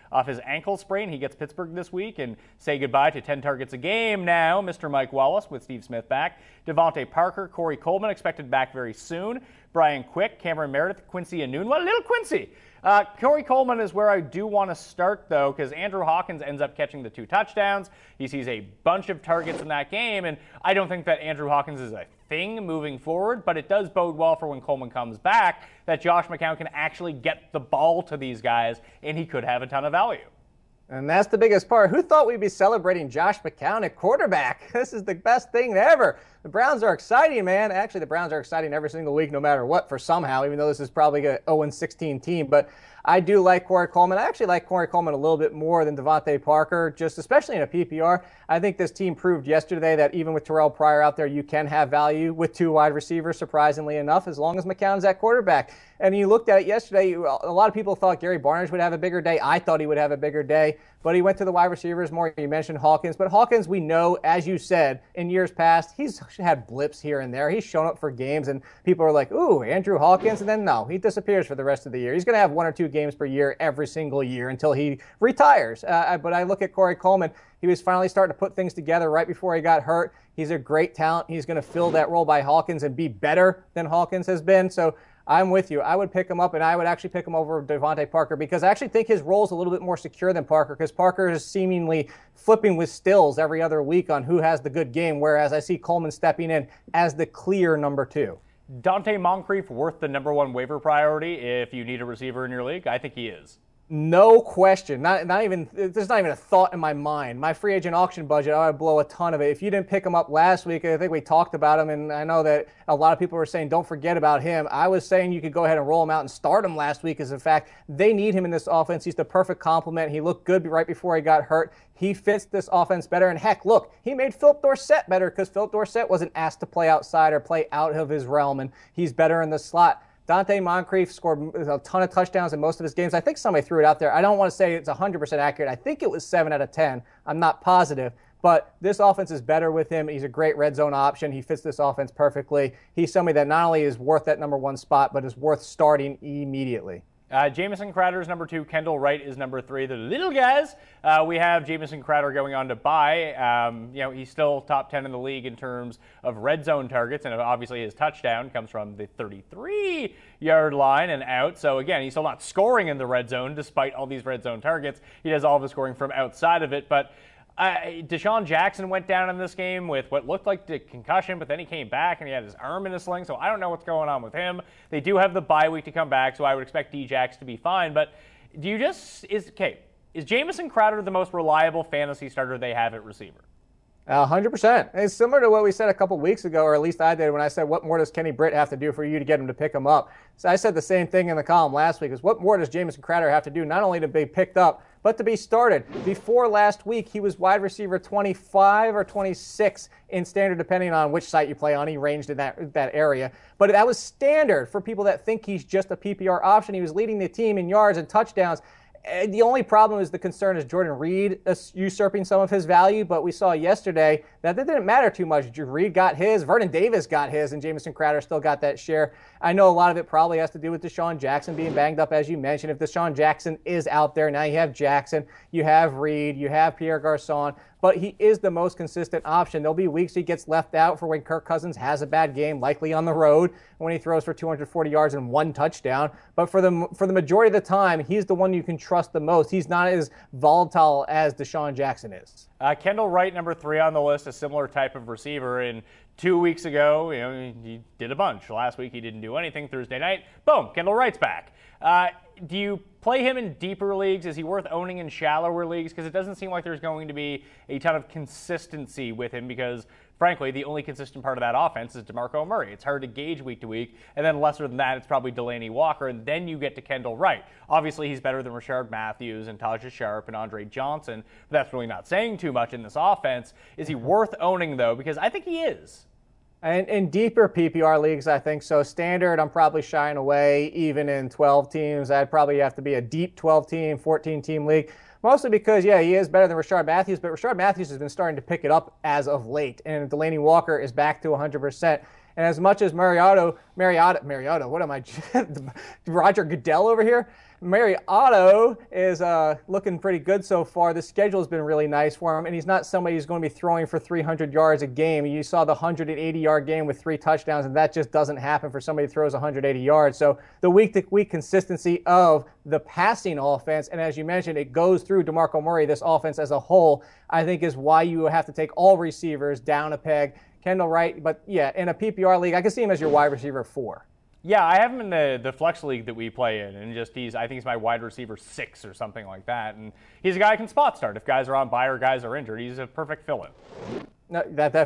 off his ankle sprain. He gets Pittsburgh this week and say goodbye to 10 targets a game now. Mr. Mike Wallace with Steve Smith back. Devontae Parker, Corey Coleman expected back very soon. Brian Quick, Cameron Meredith, Quincy Enunwa. Little Quincy. Corey Coleman is where I do want to start, though, because Andrew Hawkins ends up catching the 2 touchdowns. He sees a bunch of targets in that game, and I don't think that Andrew Hawkins is a thing moving forward, but it does bode well for when Coleman comes back that Josh McCown can actually get the ball to these guys, and he could have a ton of value. And that's the biggest part. Who thought we'd be celebrating Josh McCown at quarterback? This is the best thing ever. The Browns are exciting, man. Actually, the Browns are exciting every single week, no matter what, for somehow, even though this is probably an 0-16 team. But I do like Corey Coleman. I actually like Corey Coleman a little bit more than Devontae Parker, just especially in a PPR. I think this team proved yesterday that even with Terrell Pryor out there, you can have value with 2 wide receivers, surprisingly enough, as long as McCown's at quarterback. And you looked at it yesterday, a lot of people thought Gary Barnidge would have a bigger day. I thought he would have a bigger day, but he went to the wide receivers more. You mentioned Hawkins, but Hawkins, we know, as you said, in years past, he's had blips here and there. He's shown up for games, and people are like, ooh, Andrew Hawkins, and then no, he disappears for the rest of the year. He's going to have 1 or 2 games per year every single year until he retires. But I look at Corey Coleman. He was finally starting to put things together right before he got hurt. He's a great talent. He's going to fill that role by Hawkins and be better than Hawkins has been. So I'm with you. I would pick him up, and I would actually pick him over Devontae Parker because I actually think his role is a little bit more secure than Parker because Parker is seemingly flipping with stills every other week on who has the good game, whereas I see Coleman stepping in as the clear number 2. Dante Moncrief worth the number 1 waiver priority if you need a receiver in your league? I think he is. No question. Not even. There's not even a thought in my mind. My free agent auction budget, I would blow a ton of it. If you didn't pick him up last week, I think we talked about him, and I know that a lot of people were saying don't forget about him. I was saying you could go ahead and roll him out and start him last week, as in fact they need him in this offense. He's the perfect complement. He looked good right before he got hurt. He fits this offense better. And heck, look, he made Philip Dorsett better because Philip Dorsett wasn't asked to play outside or play out of his realm, and he's better in the slot. Dante Moncrief scored a ton of touchdowns in most of his games. I think somebody threw it out there. I don't want to say it's 100% accurate. I think it was 7 out of 10. I'm not positive. But this offense is better with him. He's a great red zone option. He fits this offense perfectly. He's somebody that not only is worth that number 1 spot, but is worth starting immediately. Jamison Crowder is number 2. Kendall Wright is number 3. The little guys, we have Jamison Crowder going on to bye. He's still top 10 in the league in terms of red zone targets, and obviously his touchdown comes from the 33-yard line and out. So again, he's still not scoring in the red zone despite all these red zone targets. He does all of his scoring from outside of it, but Deshaun Jackson went down in this game with what looked like a concussion, but then he came back and he had his arm in a sling, so I don't know what's going on with him. They do have the bye week to come back, so I would expect D-Jax to be fine, but is Jamison Crowder the most reliable fantasy starter they have at receiver? 100%. It's similar to what we said a couple weeks ago, or at least I did when I said, what more does Kenny Britt have to do for you to get him to pick him up? So I said the same thing in the column last week, is what more does Jamison Crowder have to do, not only to be picked up, but to be started? Before last week, he was wide receiver 25 or 26 in standard, depending on which site you play on. He ranged in that area. But that was standard for people that think he's just a PPR option. He was leading the team in yards and touchdowns. The only problem is the concern is Jordan Reed usurping some of his value, but we saw yesterday that didn't matter too much. Reed got his, Vernon Davis got his, and Jamison Crowder still got that share. I know a lot of it probably has to do with Deshaun Jackson being banged up, as you mentioned. If Deshaun Jackson is out there, now you have Jackson, you have Reed, you have Pierre Garçon, but he is the most consistent option. There'll be weeks he gets left out for when Kirk Cousins has a bad game, likely on the road, when he throws for 240 yards and 1 touchdown. But for the majority of the time, he's the one you can trust the most. He's not as volatile as Deshaun Jackson is. Kendall Wright, number 3 on the list, a similar type of receiver. And 2 weeks ago, he did a bunch. Last week, he didn't do anything. Thursday night, boom, Kendall Wright's back. Do you play him in deeper leagues? Is he worth owning in shallower leagues? Because it doesn't seem like there's going to be a ton of consistency with him because, frankly, the only consistent part of that offense is DeMarco Murray. It's hard to gauge week to week. And then lesser than that, it's probably Delaney Walker. And then you get to Kendall Wright. Obviously, he's better than Rashard Matthews and Taja Sharp and Andre Johnson. But that's really not saying too much in this offense. Is he worth owning, though? Because I think he is. And in deeper PPR leagues, I think so. Standard, I'm probably shying away. Even in 12 teams, I'd probably have to be a deep 12-team, 14-team league. Mostly because, yeah, he is better than Rashard Matthews, but Rashard Matthews has been starting to pick it up as of late. And Delaney Walker is back to 100%. And as much as Mariota, what am I, Roger Goodell over here? Mariotto is looking pretty good so far. The schedule has been really nice for him, and he's not somebody who's going to be throwing for 300 yards a game. You saw the 180-yard game with 3 touchdowns, and that just doesn't happen for somebody who throws 180 yards. So the week-to-week consistency of the passing offense, and as you mentioned, it goes through DeMarco Murray, this offense as a whole, I think is why you have to take all receivers down a peg. Kendall Wright, but yeah, in a PPR league, I can see him as your wide receiver 4. Yeah, I have him in the flex league that we play in, and I think he's my wide receiver 6 or something like that. And he's a guy who can spot start if guys are on bye or guys are injured. He's a perfect fill-in. No,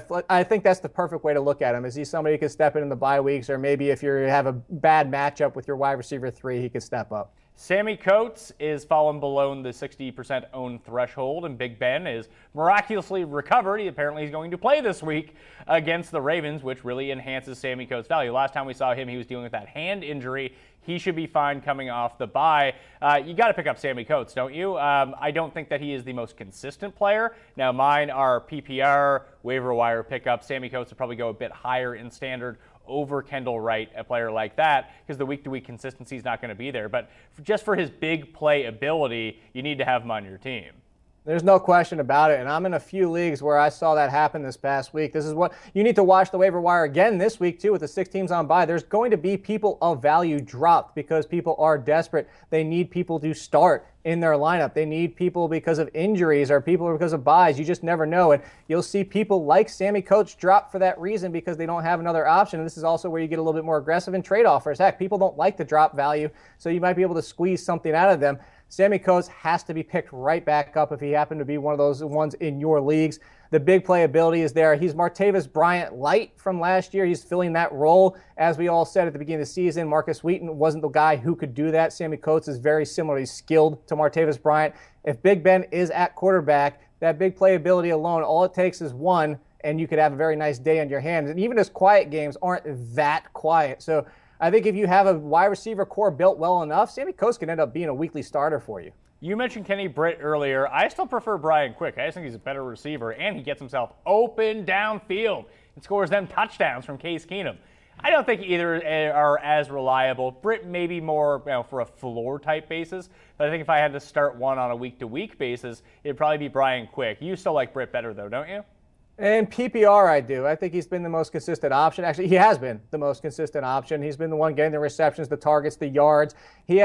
I think that's the perfect way to look at him. Is he somebody who can step in the bye weeks, or maybe if you have a bad matchup with your wide receiver 3, he could step up. Sammy Coates is fallen below the 60% owned threshold, and Big Ben is miraculously recovered. Apparently he's going to play this week against the Ravens, which really enhances Sammy Coates' value. Last time we saw him, he was dealing with that hand injury. He should be fine coming off the bye. You got to pick up Sammy Coates, don't you? I don't think that he is the most consistent player. Now, mine are PPR, waiver wire pickup. Sammy Coates would probably go a bit higher in standard over Kendall Wright, a player like that, because the week-to-week consistency is not going to be there. But just for his big play ability, you need to have him on your team. There's no question about it, and I'm in a few leagues where I saw that happen this past week. This is what you need to watch the waiver wire again this week, too, with the 6 teams on bye. There's going to be people of value dropped because people are desperate. They need people to start in their lineup. They need people because of injuries or people because of buys. You just never know, and you'll see people like Sammy Coates drop for that reason because they don't have another option. And this is also where you get a little bit more aggressive in trade offers. Heck, people don't like the drop value, so you might be able to squeeze something out of them. Sammy Coates has to be picked right back up if he happened to be one of those ones in your leagues. The big playability is there. He's Martavis Bryant light from last year. He's filling that role. As we all said at the beginning of the season, Marcus Wheaton wasn't the guy who could do that. Sammy Coates is very similarly skilled to Martavis Bryant. If Big Ben is at quarterback, that big playability alone, all it takes is one, and you could have a very nice day on your hands. And even his quiet games aren't that quiet. So I think if you have a wide receiver core built well enough, Sammy Coates can end up being a weekly starter for you. You mentioned Kenny Britt earlier. I still prefer Brian Quick. I just think he's a better receiver, and he gets himself open downfield and scores them touchdowns from Case Keenum. I don't think either are as reliable. Britt maybe more for a floor-type basis, but I think if I had to start one on a week-to-week basis, it'd probably be Brian Quick. You still like Britt better, though, don't you? In PPR, I do. I think he's been the most consistent option. Actually, he has been the most consistent option. He's been the one getting the receptions, the targets, the yards. He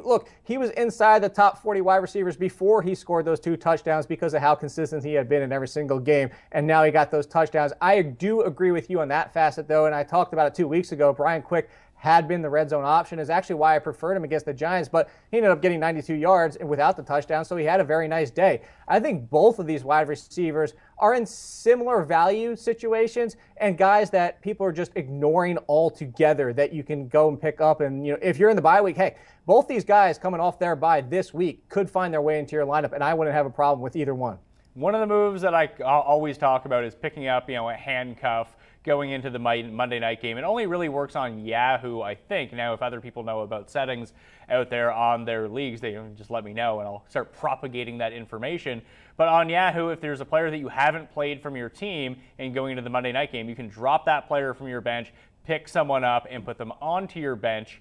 was inside the top 40 wide receivers before he scored those 2 touchdowns because of how consistent he had been in every single game, and now he got those touchdowns. I do agree with you on that facet, though, and I talked about it 2 weeks ago. Brian Quick had been the red zone option, is actually why I preferred him against the Giants, but he ended up getting 92 yards and without the touchdown, so he had a very nice day. I think both of these wide receivers are in similar value situations and guys that people are just ignoring altogether that you can go and pick up. And if you're in the bye week, hey, both these guys coming off their bye this week could find their way into your lineup, and I wouldn't have a problem with either one. One of the moves that I always talk about is picking up, a handcuff going into the Monday night game. It only really works on Yahoo, I think. Now, if other people know about settings out there on their leagues, they just let me know, and I'll start propagating that information. But on Yahoo, if there's a player that you haven't played from your team and going into the Monday night game, you can drop that player from your bench, pick someone up, and put them onto your bench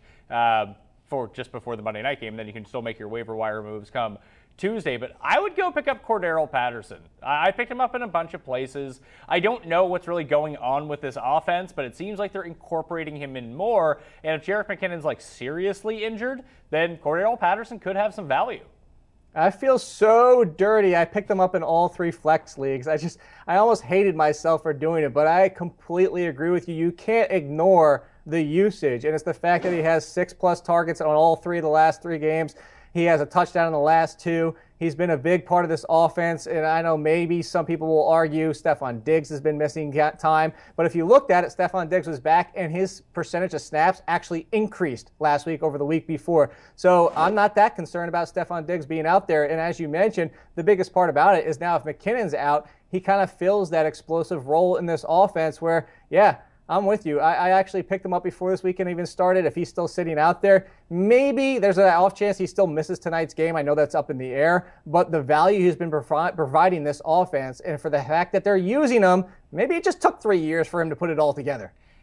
for just before the Monday night game. Then you can still make your waiver wire moves come Tuesday, but I would go pick up Cordarrelle Patterson. I picked him up in a bunch of places. I don't know what's really going on with this offense, but it seems like they're incorporating him in more. And if Jerick McKinnon's seriously injured, then Cordarrelle Patterson could have some value. I feel so dirty. I picked him up in all 3 flex leagues. I almost hated myself for doing it, but I completely agree with you. You can't ignore the usage, and it's the fact that he has 6+ targets on all 3 of the last 3 games. He has a touchdown in the last 2. He's been a big part of this offense, and I know maybe some people will argue Stefon Diggs has been missing time, but if you looked at it, Stefon Diggs was back, and his percentage of snaps actually increased last week over the week before. So I'm not that concerned about Stefon Diggs being out there, and as you mentioned, the biggest part about it is now if McKinnon's out, he kind of fills that explosive role in this offense where, yeah, I'm with you. I actually picked him up before this weekend even started. If he's still sitting out there, maybe there's an off chance he still misses tonight's game. I know that's up in the air, but the value he's been providing this offense, and for the fact that they're using him, maybe it just took 3 years for him to put it all together.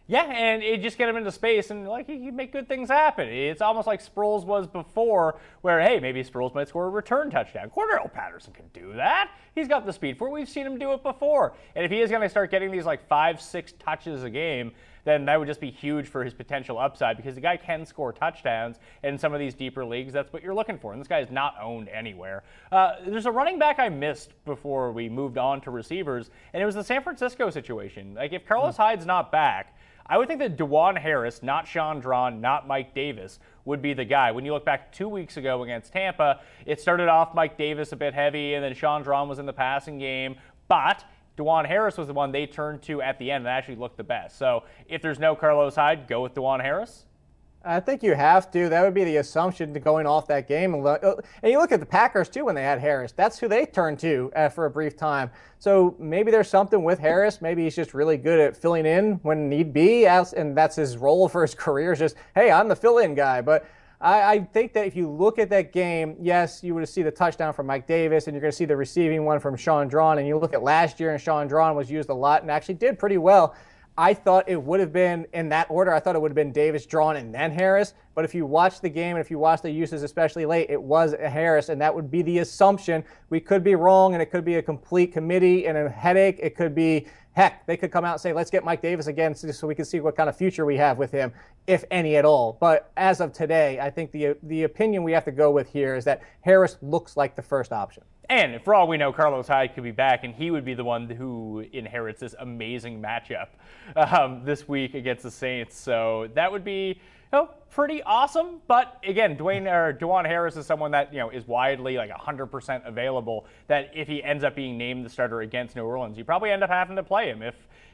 Yeah, and it just get him into space, and like he can make good things happen. It's almost like Sproles was before, where hey, maybe Sproles might score a return touchdown. Cordarrelle Patterson can do that. He's got the speed for it. We've seen him do it before. And if he is going to start getting these like 5-6 touches a game, then that would just be huge for his potential upside because the guy can score touchdowns. And in some of these deeper leagues, that's what you're looking for. And this guy is not owned anywhere. There's a running back I missed before we moved on to receivers, and it was the San Francisco situation. Like if Carlos Hyde's not back, I would think that Dajuan Harris, not Sean Drawn, not Mike Davis, would be the guy. When you look back 2 weeks ago against Tampa, it started off Mike Davis a bit heavy, and then Sean Drawn was in the passing game. But Dajuan Harris was the one they turned to at the end and actually looked the best. So if there's no Carlos Hyde, go with Dajuan Harris? I think you have to. That would be the assumption to going off that game. And you look at the Packers, too, when they had Harris. That's who they turned to for a brief time. So maybe there's something with Harris. Maybe he's just really good at filling in when need be, and that's his role for his career is just, hey, I'm the fill-in guy. But I think that if you look at that game, yes, you would see the touchdown from Mike Davis, and you're going to see the receiving one from Sean Drawn. And you look at last year, and Sean Drawn was used a lot and actually did pretty well. I thought it would have been in that order. I thought it would have been Davis, Drawn, and then Harris. But if you watch the game and if you watch the uses, especially late, it was Harris, and that would be the assumption. We could be wrong, and it could be a complete committee and a headache. It could be, heck, they could come out and say, let's get Mike Davis again so we can see what kind of future we have with him, if any at all. But as of today, I think the opinion we have to go with here is that Harris looks like the first option. And for all we know, Carlos Hyde could be back, and he would be the one who inherits this amazing matchup this week against the Saints. So that would be pretty awesome. But again, Dajuan Harris is someone that is widely like 100% available. That if he ends up being named the starter against New Orleans, you probably end up having to play him if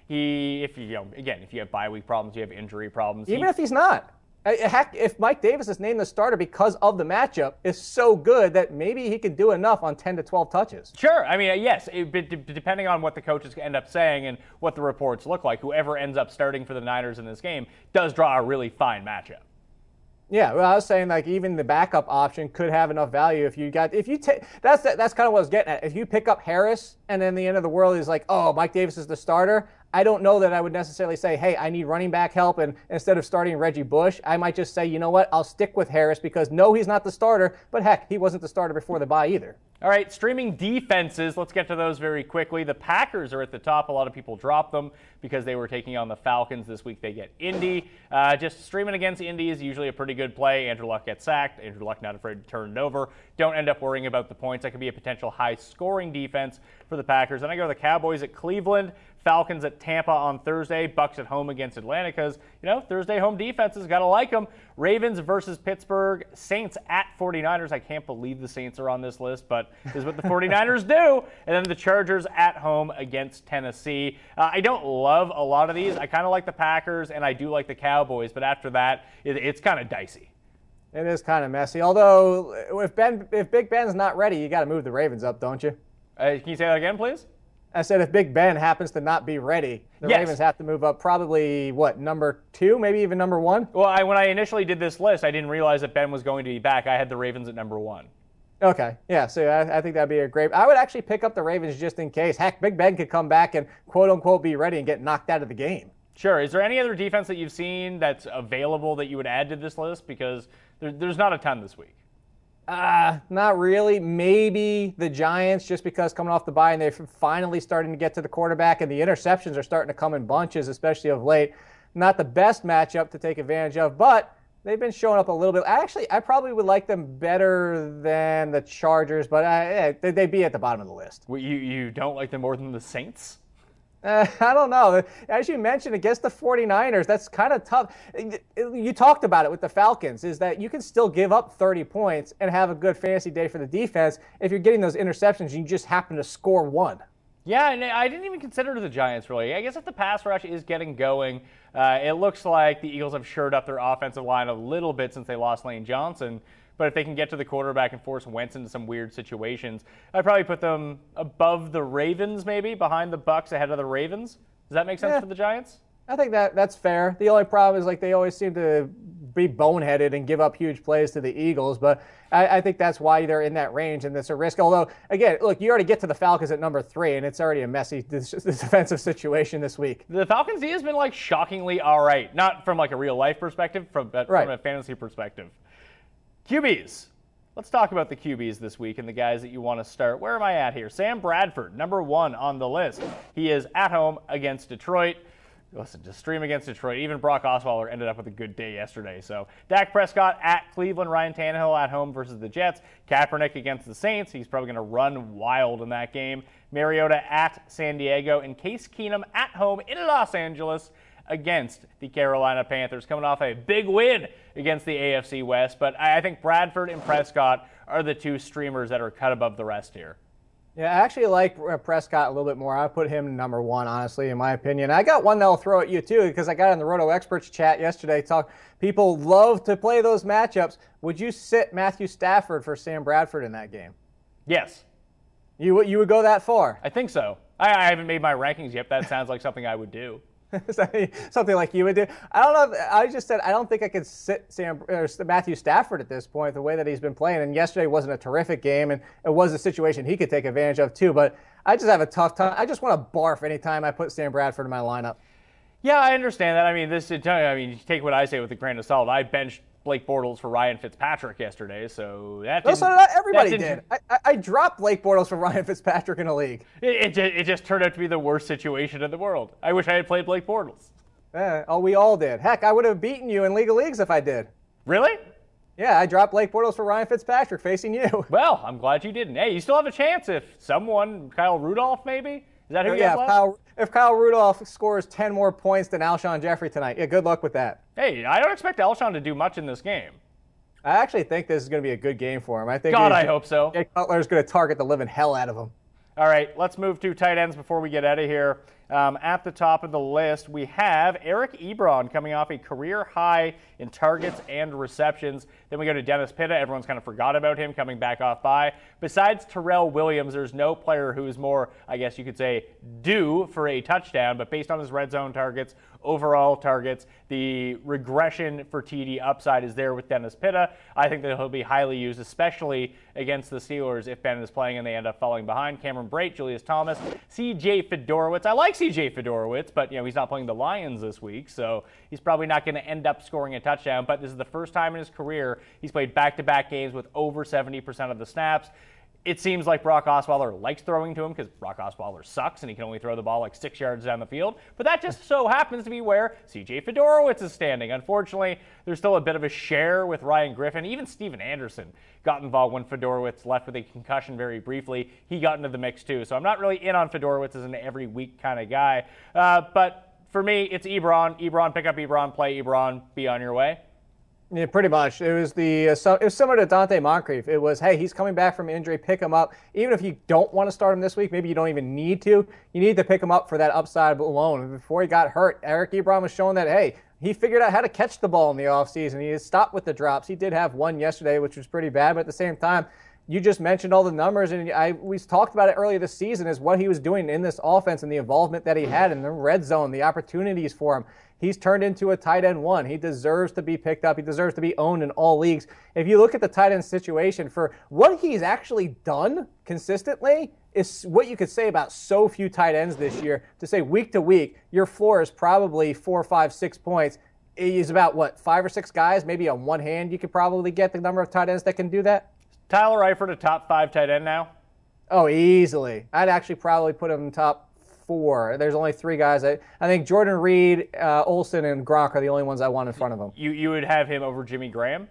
you have bye week problems, you have injury problems. Even if he's not. Heck, if Mike Davis is named the starter because of the matchup, is so good that maybe he can do enough on 10 to 12 touches. Sure. I mean, yes, depending on what the coaches end up saying and what the reports look like, whoever ends up starting for the Niners in this game does draw a really fine matchup. Yeah, well, I was saying like even the backup option could have enough value if you take that's kind of what I was getting at. If you pick up Harris and then the end of the world is like, oh, Mike Davis is the starter, I don't know that I would necessarily say, hey, I need running back help, and instead of starting Reggie Bush, I might just say, you know what, I'll stick with Harris because no, he's not the starter, but heck, he wasn't the starter before the bye either. All right, streaming defenses, let's get to those very quickly. The Packers are at the top. A lot of people dropped them because they were taking on the Falcons. This week they get Indy. Just streaming against Indy is usually a pretty good play. Andrew Luck gets sacked. Andrew Luck not afraid to turn it over. Don't end up worrying about the points. That could be a potential high-scoring defense for the Packers. Then I go to the Cowboys at Cleveland. Falcons at Tampa on Thursday. Bucks at home against Atlanta because, Thursday home defenses, got to like them. Ravens versus Pittsburgh. Saints at 49ers. I can't believe the Saints are on this list, but this is what the 49ers do. And then the Chargers at home against Tennessee. I don't love a lot of these. I kind of like the Packers, and I do like the Cowboys, but after that, it's kind of dicey. It is kind of messy. Although, if Big Ben's not ready, you got to move the Ravens up, don't you? Can you say that again, please? I said if Big Ben happens to not be ready, the Ravens have to move up probably, number 2, maybe even number 1? Well, when I initially did this list, I didn't realize that Ben was going to be back. I had the Ravens at number 1. Okay, yeah, so I think that'd be a great... I would actually pick up the Ravens just in case. Heck, Big Ben could come back and quote-unquote be ready and get knocked out of the game. Sure. Is there any other defense that you've seen that's available that you would add to this list? Because there's not a ton this week. Not really. Maybe the Giants, just because coming off the bye and they're finally starting to get to the quarterback and the interceptions are starting to come in bunches, especially of late. Not the best matchup to take advantage of, but they've been showing up a little bit. Actually, I probably would like them better than the Chargers, but they'd be at the bottom of the list. Well, you don't like them more than the Saints? I don't know. As you mentioned, against the 49ers, that's kind of tough. You talked about it with the Falcons, is that you can still give up 30 points and have a good fantasy day for the defense if you're getting those interceptions and you just happen to score 1. Yeah, and I didn't even consider the Giants, really. I guess if the pass rush is getting going, it looks like the Eagles have shored up their offensive line a little bit since they lost Lane Johnson. But if they can get to the quarterback and force Wentz into some weird situations, I'd probably put them above the Ravens, maybe, behind the Bucks, ahead of the Ravens. Does that make sense for the Giants? I think that's fair. The only problem is they always seem to be boneheaded and give up huge plays to the Eagles. But I think that's why they're in that range, and it's a risk. Although, again, look, you already get to the Falcons at number 3, and it's already a messy defensive situation this week. The Falcons' D has been like shockingly all right, not from like a real life perspective, from a fantasy perspective. QBs. Let's talk about the QBs this week and the guys that you want to start. Where am I at here? Sam Bradford, number 1 on the list. He is at home against Detroit. Listen, just stream against Detroit. Even Brock Osweiler ended up with a good day yesterday. So Dak Prescott at Cleveland, Ryan Tannehill at home versus the Jets. Kaepernick against the Saints. He's probably going to run wild in that game. Mariota at San Diego, and Case Keenum at home in Los Angeles against the Carolina Panthers, coming off a big win against the AFC West. But I think Bradford and Prescott are the two streamers that are cut above the rest here. Yeah, I actually like Prescott a little bit more. I put him number 1, honestly, in my opinion. I got one that I'll throw at you, too, because I got in the Roto Experts chat yesterday. People love to play those matchups. Would you sit Matthew Stafford for Sam Bradford in that game? Yes. You would go that far? I think so. I haven't made my rankings yet. That sounds like something I would do. Something like you would do. I don't know. I just said I don't think I could sit Matthew Stafford at this point, the way that he's been playing. And yesterday wasn't a terrific game, and it was a situation he could take advantage of too. But I just have a tough time. I just want to barf anytime I put Sam Bradford in my lineup. Yeah, I understand that. I mean, you take what I say with a grain of salt. I benched Blake Bortles for Ryan Fitzpatrick yesterday, so that so not everybody did. I dropped Blake Bortles for Ryan Fitzpatrick in a league. It just turned out to be the worst situation in the world. I wish I had played Blake Bortles. We all did. Heck, I would have beaten you in League of Leagues if I did. Really? Yeah, I dropped Blake Bortles for Ryan Fitzpatrick facing you. Well, I'm glad you didn't. Hey, you still have a chance if someone, Kyle Rudolph maybe? Is that who you have left? If Kyle Rudolph scores 10 more points than Alshon Jeffrey tonight, yeah, good luck with that. Hey, I don't expect Alshon to do much in this game. I actually think this is going to be a good game for him. I hope so. Jay Cutler is going to target the living hell out of him. All right, let's move to tight ends before we get out of here. At the top of the list, we have Eric Ebron coming off a career high in targets and receptions. Then we go to Dennis Pitta. Everyone's kind of forgot about him coming back off bye. Besides Terrell Williams, there's no player who is more, I guess you could say, due for a touchdown. But based on his red zone targets, overall targets, the regression for TD upside is there with Dennis Pitta. I think that he'll be highly used, especially against the Steelers if Ben is playing and they end up falling behind. Cameron Brate, Julius Thomas, C.J. Fedorowicz. I like C.J. Fedorowicz, but he's not playing the Lions this week, so he's probably not going to end up scoring a touchdown. But this is the first time in his career he's played back-to-back games with over 70% of the snaps. It seems like Brock Osweiler likes throwing to him because Brock Osweiler sucks and he can only throw the ball like 6 yards down the field. But that just so happens to be where C.J. Fedorowicz is standing. Unfortunately, there's still a bit of a share with Ryan Griffin. Even Steven Anderson got involved when Fedorowicz left with a concussion very briefly. He got into the mix too. So I'm not really in on Fedorowicz as an every week kind of guy. But for me, it's Ebron. Ebron, pick up Ebron, play Ebron, be on your way. Yeah, pretty much. It was it was similar to Dante Moncrief. It was, hey, he's coming back from injury, pick him up. Even if you don't want to start him this week, maybe you don't even need to. You need to pick him up for that upside alone. Before he got hurt, Eric Ebron was showing that, hey, he figured out how to catch the ball in the offseason. He stopped with the drops. He did have one yesterday, which was pretty bad, but at the same time, you just mentioned all the numbers, and we talked about it earlier this season, is what he was doing in this offense and the involvement that he had in the red zone, the opportunities for him. He's turned into a tight end 1. He deserves to be picked up. He deserves to be owned in all leagues. If you look at the tight end situation, for what he's actually done consistently is what you could say about so few tight ends this year. To say week to week, your floor is probably 4, 5, 6 points. Is about, what, 5 or 6 guys? Maybe on one hand you could probably get the number of tight ends that can do that. Tyler Eifert, a top 5 tight end now? Oh, easily. I'd actually probably put him in top 4. There's only 3 guys. I think Jordan Reed, Olsen, and Gronk are the only ones I want in front of him. You would have him over Jimmy Graham?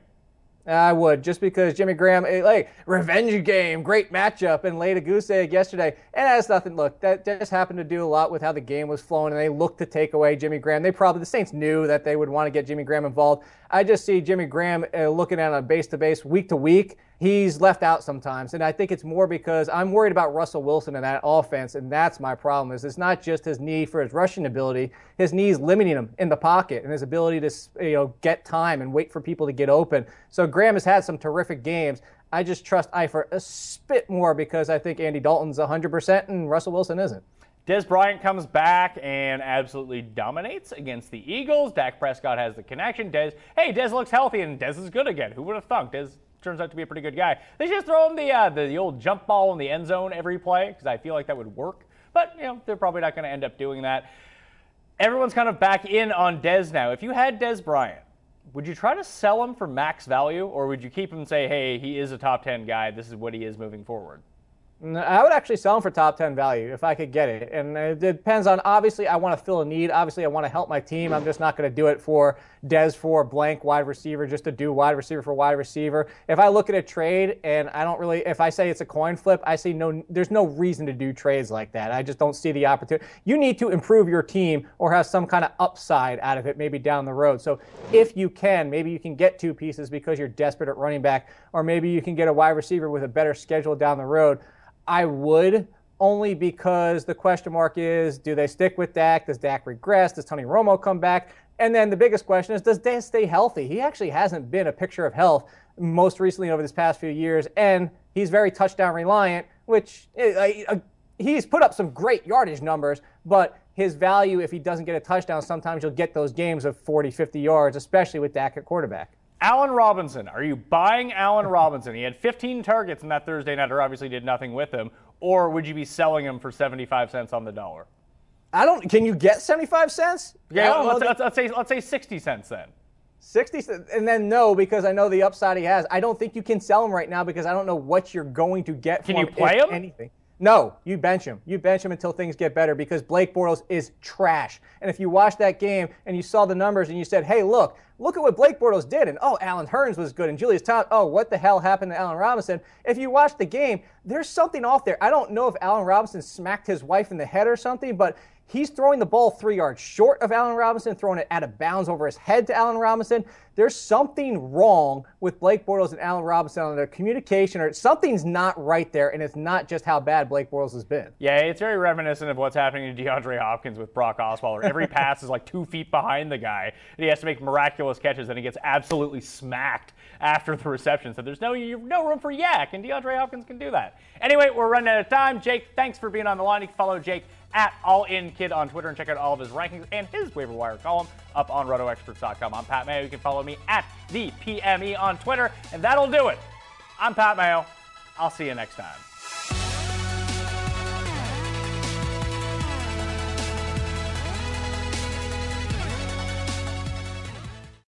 I would, just because Jimmy Graham, revenge game, great matchup, and laid a goose egg yesterday. And that's nothing. Look, that just happened to do a lot with how the game was flowing, and they looked to take away Jimmy Graham. The Saints knew that they would want to get Jimmy Graham involved. I just see Jimmy Graham looking at it on base-to-base, week-to-week. He's left out sometimes, and I think it's more because I'm worried about Russell Wilson and that offense, and that's my problem. It's not just his need for his rushing ability. His knee's limiting him in the pocket and his ability to get time and wait for people to get open. So Graham has had some terrific games. I just trust Eifert a bit more because I think Andy Dalton's 100% and Russell Wilson isn't. Dez Bryant comes back and absolutely dominates against the Eagles. Dak Prescott has the connection. Dez looks healthy, and Dez is good again. Who would have thunk? Dez turns out to be a pretty good guy. They should just throw him the old jump ball in the end zone every play, because I feel like that would work. But, they're probably not going to end up doing that. Everyone's kind of back in on Dez now. If you had Dez Bryant, would you try to sell him for max value, or would you keep him and say, hey, he is a top 10 guy, this is what he is moving forward? I would actually sell him for top 10 value if I could get it. And it depends on, obviously, I want to fill a need. Obviously, I want to help my team. I'm just not going to do it for Dez for blank wide receiver, just to do wide receiver for wide receiver. If I look at a trade and I don't really, if I say it's a coin flip, I see there's no reason to do trades like that. I just don't see the opportunity. You need to improve your team or have some kind of upside out of it maybe down the road. So if you can, maybe you can get two pieces because you're desperate at running back, or maybe you can get a wide receiver with a better schedule down the road. I would, only because the question mark is, do they stick with Dak? Does Dak regress? Does Tony Romo come back? And then the biggest question is, does Dez stay healthy? He actually hasn't been a picture of health most recently over this past few years, and he's very touchdown reliant, which he's put up some great yardage numbers, but his value, if he doesn't get a touchdown, sometimes you'll get those games of 40, 50 yards, especially with Dak at quarterback. Allen Robinson. Are you buying Allen Robinson? He had 15 targets in that Thursday nighter, obviously did nothing with him. Or would you be selling him for 75 cents on the dollar? Can you get 75 cents? Yeah, let's say 60 cents then. 60 cents, and then no, because I know the upside he has. I don't think you can sell him right now because I don't know what you're going to get from him. Can you play him? Anything. No, you bench him. You bench him until things get better because Blake Bortles is trash. And if you watched that game and you saw the numbers and you said, hey, look at what Blake Bortles did. And, Allen Hurns was good. And Julius Thomas, what the hell happened to Allen Robinson? If you watch the game, there's something off there. I don't know if Allen Robinson smacked his wife in the head or something, but he's throwing the ball 3 yards short of Allen Robinson, throwing it out of bounds over his head to Allen Robinson. There's something wrong with Blake Bortles and Allen Robinson on their communication, or something's not right there, and it's not just how bad Blake Bortles has been. Yeah, it's very reminiscent of what's happening to DeAndre Hopkins with Brock Osweiler. Every pass is like 2 feet behind the guy, and he has to make miraculous catches, and he gets absolutely smacked after the reception. So there's no room for yak, and DeAndre Hopkins can do that. Anyway, we're running out of time. Jake, thanks for being on the line. You can follow Jake at AllInKid on Twitter and check out all of his rankings and his waiver wire column up on RotoExperts.com. I'm Pat Mayo. You can follow me at the PME on Twitter, and that'll do it. I'm Pat Mayo. I'll see you next time.